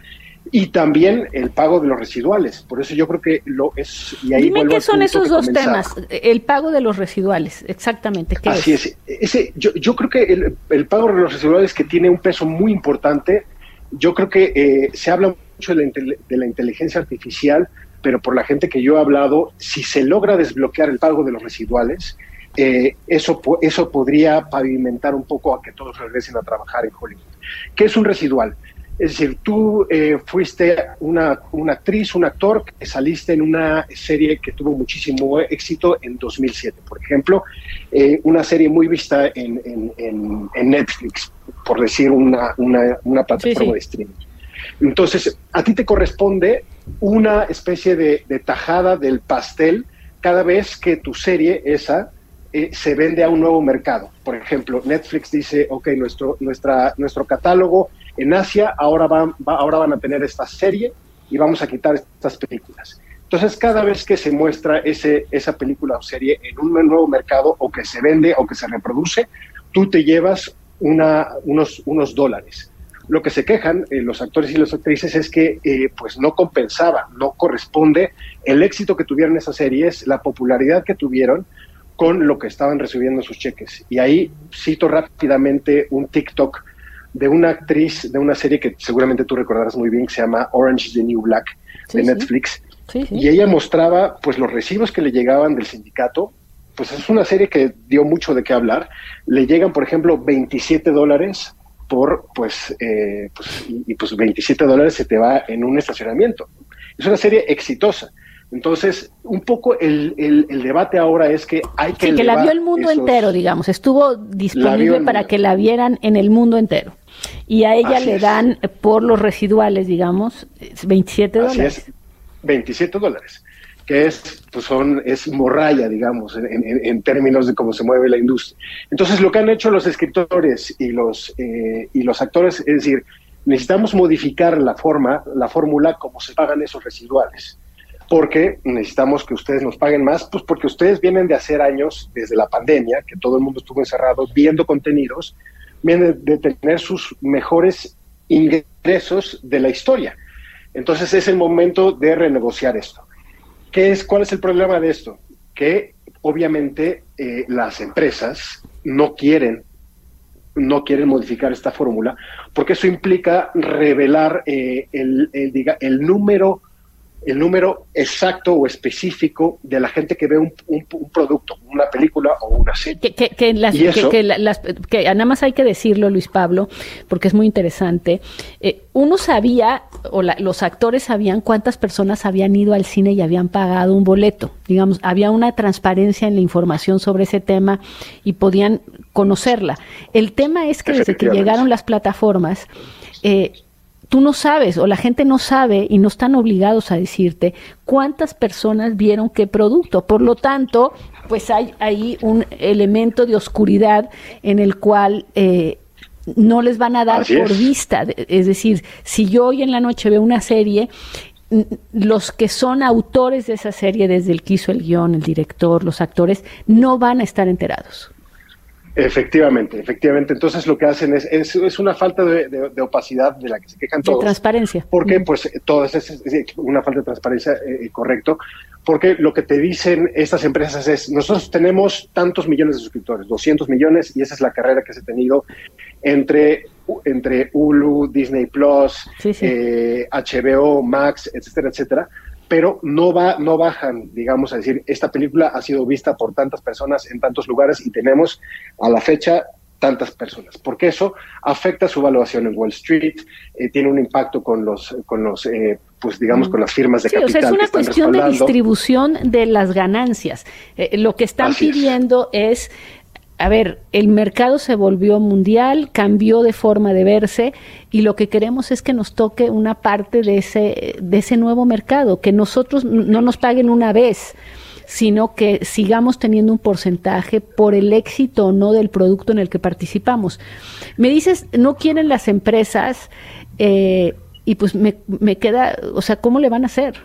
Y también el pago de los residuales. Por eso yo creo que lo es... Y ahí Dime qué son esos dos comenzaba. temas. El pago de los residuales, exactamente. ¿Qué Así es? es. Ese, yo, yo creo que el, el pago de los residuales, que tiene un peso muy importante, yo creo que eh, se habla mucho de la, de la inteligencia artificial, pero por la gente que yo he hablado, si se logra desbloquear el pago de los residuales, eh, eso, eso podría pavimentar un poco a que todos regresen a trabajar en Hollywood. ¿Qué es un residual? Es decir, tú eh, fuiste una, una actriz, un actor, que saliste en una serie que tuvo muchísimo éxito en dos mil siete, por ejemplo, eh, una serie muy vista en, en, en, en Netflix, por decir una, una, una plataforma sí, sí. de streaming. Entonces, a ti te corresponde una especie de, de tajada del pastel cada vez que tu serie esa eh, se vende a un nuevo mercado. Por ejemplo, Netflix dice, ok, nuestro, nuestra, nuestro catálogo en Asia ahora van, va, ahora van a tener esta serie y vamos a quitar estas películas. Entonces, cada vez que se muestra ese, esa película o serie en un nuevo mercado, o que se vende o que se reproduce, tú te llevas una, unos, unos dólares. Lo que se quejan eh, los actores y las actrices es que eh, pues no compensaba, no corresponde el éxito que tuvieron esas series, la popularidad que tuvieron con lo que estaban recibiendo sus cheques. Y ahí cito rápidamente un TikTok de una actriz de una serie que seguramente tú recordarás muy bien, que se llama Orange is the New Black, sí, de Netflix. Sí, sí. Y ella mostraba pues los recibos que le llegaban del sindicato. Pues es una serie que dio mucho de qué hablar. Le llegan, por ejemplo, veintisiete dólares por, pues, eh, pues y, y pues veintisiete dólares se te va en un estacionamiento. Es una serie exitosa. Entonces, un poco el, el, el debate ahora es que hay que... Sí, que la vio el mundo esos... entero, digamos. Estuvo disponible para mundo. que la vieran en el mundo entero. Y a ella Así le dan, es. por los residuales, digamos, veintisiete dólares. Así es, veintisiete dólares, que es, pues son, es morralla, digamos, en, en, en términos de cómo se mueve la industria. Entonces, lo que han hecho los escritores y los, eh, y los actores es decir, necesitamos modificar la forma, la fórmula como se pagan esos residuales. Porque necesitamos que ustedes nos paguen más, pues porque ustedes vienen de hacer años, desde la pandemia, que todo el mundo estuvo encerrado viendo contenidos, vienen de tener sus mejores ingresos de la historia. Entonces es el momento de renegociar esto. ¿Qué es, ¿Cuál es el problema de esto? Que obviamente eh, las empresas no quieren, no quieren modificar esta fórmula, porque eso implica revelar eh, el, el, diga, el número el número exacto o específico de la gente que ve un, un, un producto, una película o una serie. Que, que, que, las, que, eso, que, las, que nada más hay que decirlo, Luis Pablo, porque es muy interesante. Eh, uno sabía, o la, los actores sabían cuántas personas habían ido al cine y habían pagado un boleto. Digamos, había una transparencia en la información sobre ese tema y podían conocerla. El tema es que desde que llegaron las plataformas, eh, tú no sabes, o la gente no sabe, y no están obligados a decirte cuántas personas vieron qué producto. Por lo tanto, pues hay ahí un elemento de oscuridad en el cual eh, no les van a dar Así por es. vista. Es decir, si yo hoy en la noche veo una serie, los que son autores de esa serie, desde el que hizo el guión, el director, los actores, no van a estar enterados. Efectivamente, efectivamente. Entonces lo que hacen es, es, es una falta de, de, de opacidad de la que se quejan todos. De transparencia. Porque pues todas es, es una falta de transparencia, eh, correcto, porque lo que te dicen estas empresas es, nosotros tenemos tantos millones de suscriptores, doscientos millones, y esa es la carrera que se ha tenido entre, entre Hulu, Disney Plus, sí, sí. Eh, H B O, Max, etcétera, etcétera. Pero no va, no bajan, digamos, a decir, esta película ha sido vista por tantas personas en tantos lugares y tenemos a la fecha tantas personas, porque eso afecta su valuación en Wall Street, eh, tiene un impacto con los, con los, eh, pues digamos, con las firmas de sí, capital. O sea, es una que están cuestión de distribución de las ganancias. Eh, lo que están Así pidiendo es. es A ver, el mercado se volvió mundial, cambió de forma de verse y lo que queremos es que nos toque una parte de ese, de ese nuevo mercado, que nosotros no nos paguen una vez, sino que sigamos teniendo un porcentaje por el éxito o no del producto en el que participamos. Me dices, no quieren las empresas eh, y pues me, me queda, o sea, ¿cómo le van a hacer?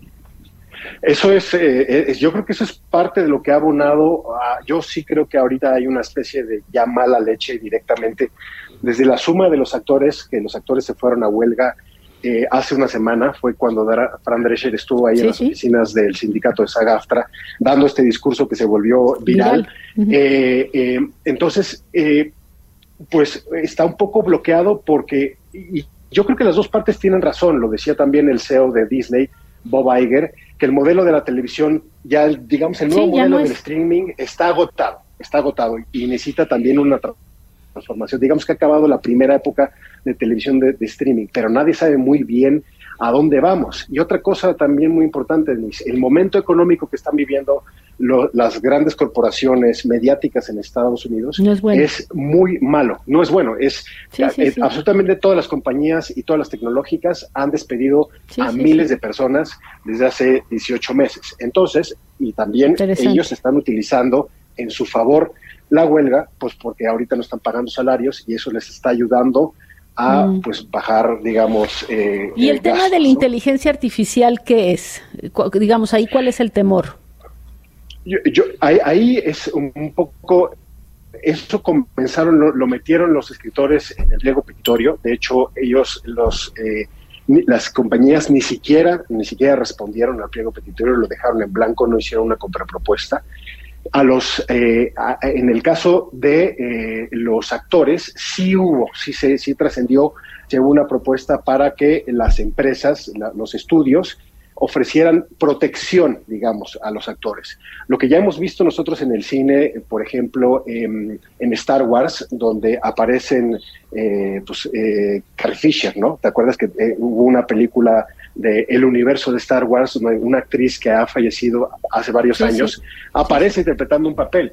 Eso es, eh, es, yo creo que eso es parte de lo que ha abonado. A, yo sí creo que ahorita hay una especie de ya mala leche directamente desde la suma de los actores, que los actores se fueron a huelga eh, hace una semana fue cuando Dara, Fran Drescher estuvo ahí sí, en las sí. oficinas del sindicato de SAG-AFTRA dando este discurso que se volvió viral. viral. Uh-huh. eh, eh, entonces, eh, pues está un poco bloqueado porque, y yo creo que las dos partes tienen razón, lo decía también el C E O de Disney, Bob Iger, que el modelo de la televisión, ya digamos el nuevo sí, modelo no del es... streaming está agotado, está agotado y necesita también una transformación. Digamos que ha acabado la primera época de televisión de, de streaming, pero nadie sabe muy bien a dónde vamos. Y otra cosa también muy importante, Denise, el momento económico que están viviendo lo, las grandes corporaciones mediáticas en Estados Unidos no es, bueno. es muy malo, no es bueno, es sí, sí, eh, sí. absolutamente todas las compañías y todas las tecnológicas han despedido sí, a sí, miles sí. de personas desde hace dieciocho meses. Entonces, y también ellos están utilizando en su favor la huelga, pues porque ahorita no están pagando salarios y eso les está ayudando a mm. pues bajar, digamos... Eh, y el, el tema gastos, de la ¿no? inteligencia artificial, ¿qué es? Digamos, ahí, ¿cuál es el temor? Yo, yo ahí, ahí es un, un poco... Eso comenzaron, lo, lo metieron los escritores en el pliego petitorio. De hecho, ellos, los eh, ni, las compañías ni siquiera, ni siquiera respondieron al pliego petitorio, lo dejaron en blanco, no hicieron una contrapropuesta. A los, eh, a, en el caso de eh, los actores, sí hubo, sí se, sí trascendió, llegó una propuesta para que las empresas, la, los estudios, ofrecieran protección, digamos, a los actores. Lo que ya hemos visto nosotros en el cine, por ejemplo, eh, en Star Wars, donde aparecen, eh, pues, eh, Carrie Fisher, ¿no? ¿Te acuerdas que eh, hubo una película de el universo de Star Wars, una actriz que ha fallecido hace varios sí, años, sí. aparece sí. interpretando un papel?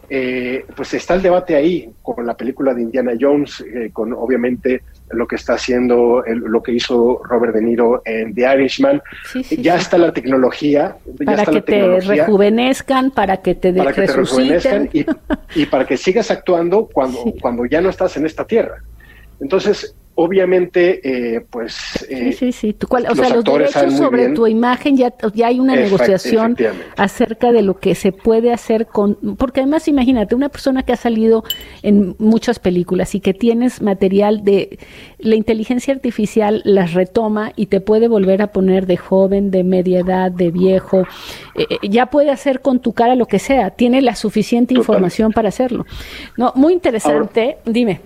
Eh, pues está el debate ahí con la película de Indiana Jones, eh, con obviamente lo que está haciendo, el, lo que hizo Robert De Niro en The Irishman. Sí, sí, ya sí. está la tecnología. Para ya está que la tecnología, te rejuvenezcan, para que te, de- para que te rejuvenezcan y, y para que sigas actuando cuando, sí. cuando ya no estás en esta tierra. Entonces, obviamente, eh, pues... Eh, sí, sí, sí. ¿Tú cuál, o sea, los derechos sobre bien. tu imagen, ya, ya hay una Efect, negociación acerca de lo que se puede hacer con... Porque además, imagínate, una persona que ha salido en muchas películas y que tienes material de... La inteligencia artificial las retoma y te puede volver a poner de joven, de media edad, de viejo. Eh, ya puede hacer con tu cara lo que sea. Tiene la suficiente Total. información para hacerlo. No, muy interesante. Ahora, dime.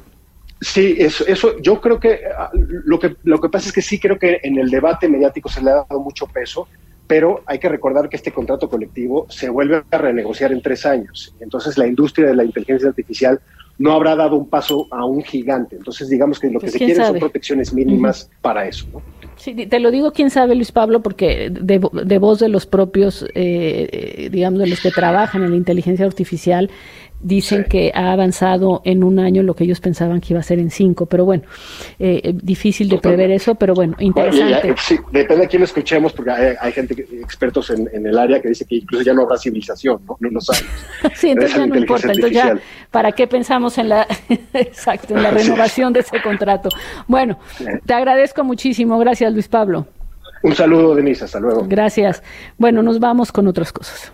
Sí, eso, eso yo creo que lo que lo que pasa es que sí creo que en el debate mediático se le ha dado mucho peso, pero hay que recordar que este contrato colectivo se vuelve a renegociar en tres años. Entonces la industria de la inteligencia artificial no habrá dado un paso a un gigante. Entonces digamos que lo pues que se quiere sabe? son protecciones mínimas uh-huh. para eso, ¿no? Sí, te lo digo, quién sabe, Luis Pablo, porque de, de voz de los propios, eh, digamos, de los que trabajan en la inteligencia artificial, dicen sí. que ha avanzado en un año lo que ellos pensaban que iba a ser en cinco, pero bueno, eh, difícil de Totalmente. prever eso, pero bueno, interesante. Bueno, ya, sí, depende de quién lo escuchemos, porque hay, hay gente, que, expertos en, en el área, que dice que incluso ya no habrá civilización, ¿no? No lo saben. Sí, entonces ya no importa, entonces ya, ¿para qué pensamos en la, exacto, en la renovación sí. de ese contrato? Bueno, sí. te agradezco muchísimo, gracias Luis Pablo. Un saludo, Denise, hasta luego. Gracias. Bueno, nos vamos con otras cosas.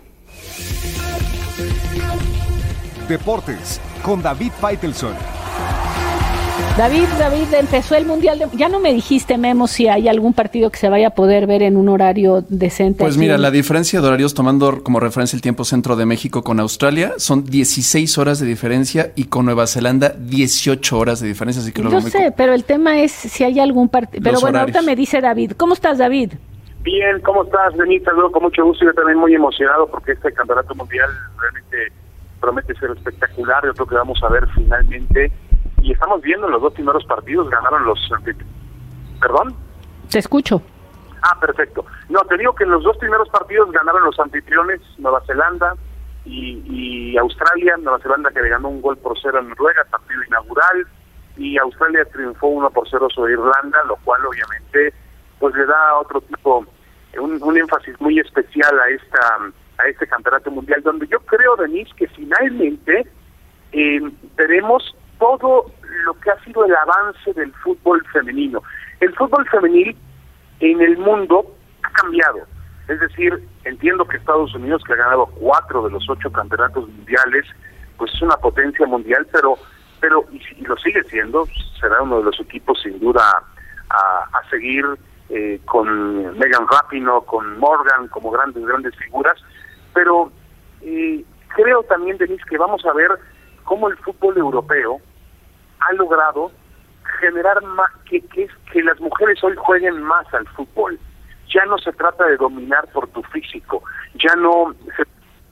Deportes con David Faitelson. David, David, empezó el Mundial de... Ya no me dijiste, Memo, si hay algún partido que se vaya a poder ver en un horario decente. Pues mira, en... la diferencia de horarios, tomando como referencia el tiempo centro de México con Australia, son dieciséis horas de diferencia y con Nueva Zelanda dieciocho horas de diferencia. Así que Yo sé, co- pero el tema es si hay algún partido... Pero bueno, horarios. Ahorita me dice David. ¿Cómo estás, David? Bien, ¿cómo estás, Denise? Saludo con mucho gusto. Yo también muy emocionado porque este campeonato mundial realmente promete ser espectacular. Yo creo que vamos a ver finalmente... Y estamos viendo los dos primeros partidos, ganaron los... ¿Perdón? Te escucho. Ah, perfecto. No, te digo que en los dos primeros partidos ganaron los anfitriones, Nueva Zelanda y, y Australia. Nueva Zelanda que le ganó un gol por cero a Noruega, partido inaugural, y Australia triunfó uno por cero sobre Irlanda, lo cual obviamente pues le da otro tipo, un, un énfasis muy especial a esta a este campeonato mundial, donde yo creo, Denise, que finalmente eh, veremos todo lo que ha sido el avance del fútbol femenino. El fútbol femenil en el mundo ha cambiado. Es decir, entiendo que Estados Unidos, que ha ganado cuatro de los ocho campeonatos mundiales, pues es una potencia mundial, pero pero y, y lo sigue siendo, será uno de los equipos sin duda a, a seguir eh, con Megan Rapinoe, con Morgan, como grandes, grandes figuras, pero eh, creo también, Denise, que vamos a ver cómo el fútbol europeo ha logrado generar más, que, que, que las mujeres hoy jueguen más al fútbol. Ya no se trata de dominar por tu físico, ya no se...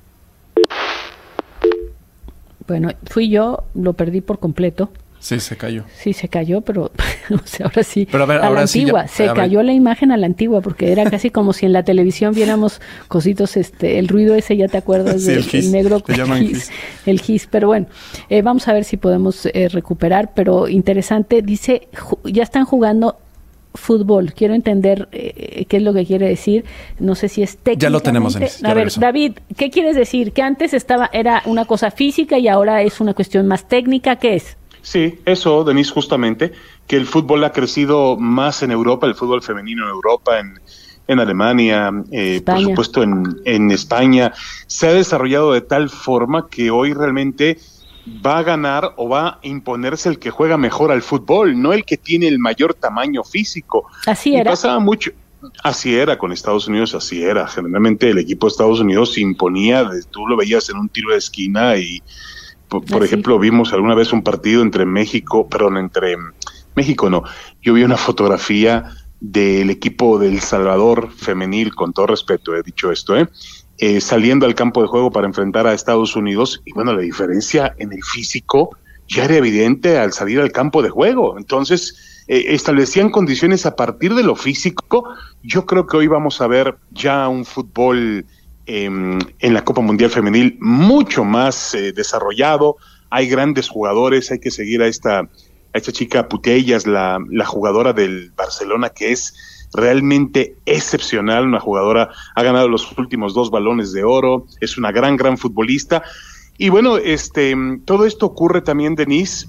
Bueno, fui yo, lo perdí por completo. Sí, se cayó. Sí, se cayó, pero o sea, ahora sí, pero a, ver, a ahora la sí antigua. Ya, se a cayó ver. la imagen a la antigua, porque era casi como si en la televisión viéramos cositos, este, el ruido ese, ya te acuerdas, sí, del el, el negro te llaman gis, gis. el gis. Pero bueno, eh, vamos a ver si podemos eh, recuperar, pero interesante, dice, ju- ya están jugando fútbol. Quiero entender eh, qué es lo que quiere decir. No sé si es técnico. Ya lo tenemos, Denise, ya A ver, regresó. David, ¿qué quieres decir? Que antes estaba era una cosa física y ahora es una cuestión más técnica. ¿Qué es? Sí, eso, Denise, justamente, que el fútbol ha crecido más en Europa, el fútbol femenino en Europa, en, en Alemania, eh, por supuesto en, en España, se ha desarrollado de tal forma que hoy realmente va a ganar o va a imponerse el que juega mejor al fútbol, no el que tiene el mayor tamaño físico. Así Y era. pasaba mucho. Así era con Estados Unidos, así era. Generalmente el equipo de Estados Unidos se imponía, de- tú lo veías en un tiro de esquina y, por, por Así. ejemplo, vimos alguna vez un partido entre México, perdón, entre México no, yo vi una fotografía del equipo de El Salvador femenil, con todo respeto he dicho esto, ¿eh? Eh, saliendo al campo de juego para enfrentar a Estados Unidos, y bueno, la diferencia en el físico ya era evidente al salir al campo de juego. Entonces, eh, establecían condiciones a partir de lo físico. Yo creo que hoy vamos a ver ya un fútbol eh, en la Copa Mundial Femenil mucho más eh, desarrollado. Hay grandes jugadores, hay que seguir a esta, a esta chica Putellas, la, la jugadora del Barcelona, que es realmente excepcional, una jugadora, ha ganado los últimos dos balones de oro, es una gran, gran futbolista. Y bueno, este, todo esto ocurre también, Denise,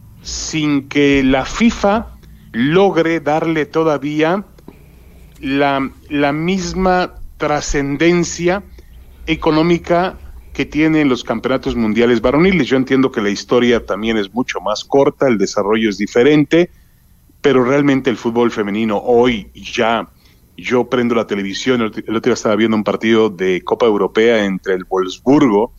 sin que la FIFA logre darle todavía la, la misma trascendencia económica que tienen los campeonatos mundiales varoniles. Yo entiendo que la historia también es mucho más corta, el desarrollo es diferente, pero realmente el fútbol femenino hoy ya, yo prendo la televisión, el el otro día estaba viendo un partido de Copa Europea entre el Wolfsburgo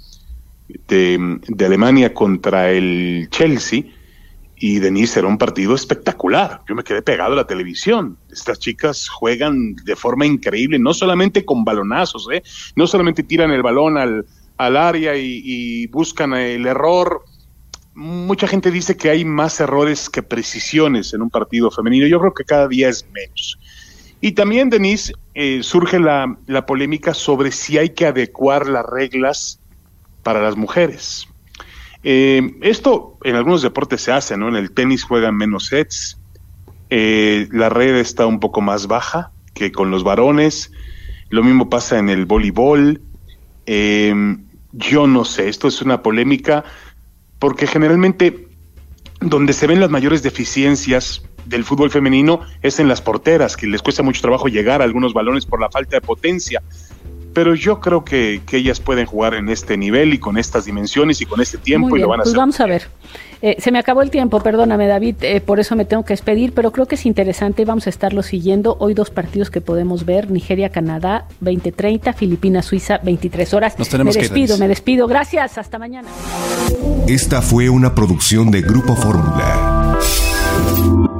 de, de Alemania contra el Chelsea, y Denise, era un partido espectacular. Yo me quedé pegado a la televisión. Estas chicas juegan de forma increíble, no solamente con balonazos, ¿eh? No solamente tiran el balón al, al área y, y buscan el error. Mucha gente dice que hay más errores que precisiones en un partido femenino. Yo creo que cada día es menos. Y también, Denise, eh, surge la, la polémica sobre si hay que adecuar las reglas para las mujeres. Eh, esto en algunos deportes se hace, ¿no? En el tenis juegan menos sets, eh, la red está un poco más baja que con los varones, lo mismo pasa en el voleibol. Eh, yo no sé, esto es una polémica porque generalmente donde se ven las mayores deficiencias del fútbol femenino es en las porteras, que les cuesta mucho trabajo llegar a algunos balones por la falta de potencia. Pero yo creo que, que ellas pueden jugar en este nivel y con estas dimensiones y con este tiempo. Muy y bien, lo van a pues hacer. vamos a ver. Eh, se me acabó el tiempo, perdóname, David, eh, por eso me tengo que despedir, pero creo que es interesante, vamos a estarlo siguiendo. Hoy dos partidos que podemos ver: Nigeria-Canadá, veinte treinta, Filipinas-Suiza, veintitrés horas. Nos tenemos me que ir, despido, Denise. me despido. Gracias, hasta mañana. Esta fue una producción de Grupo Fórmula.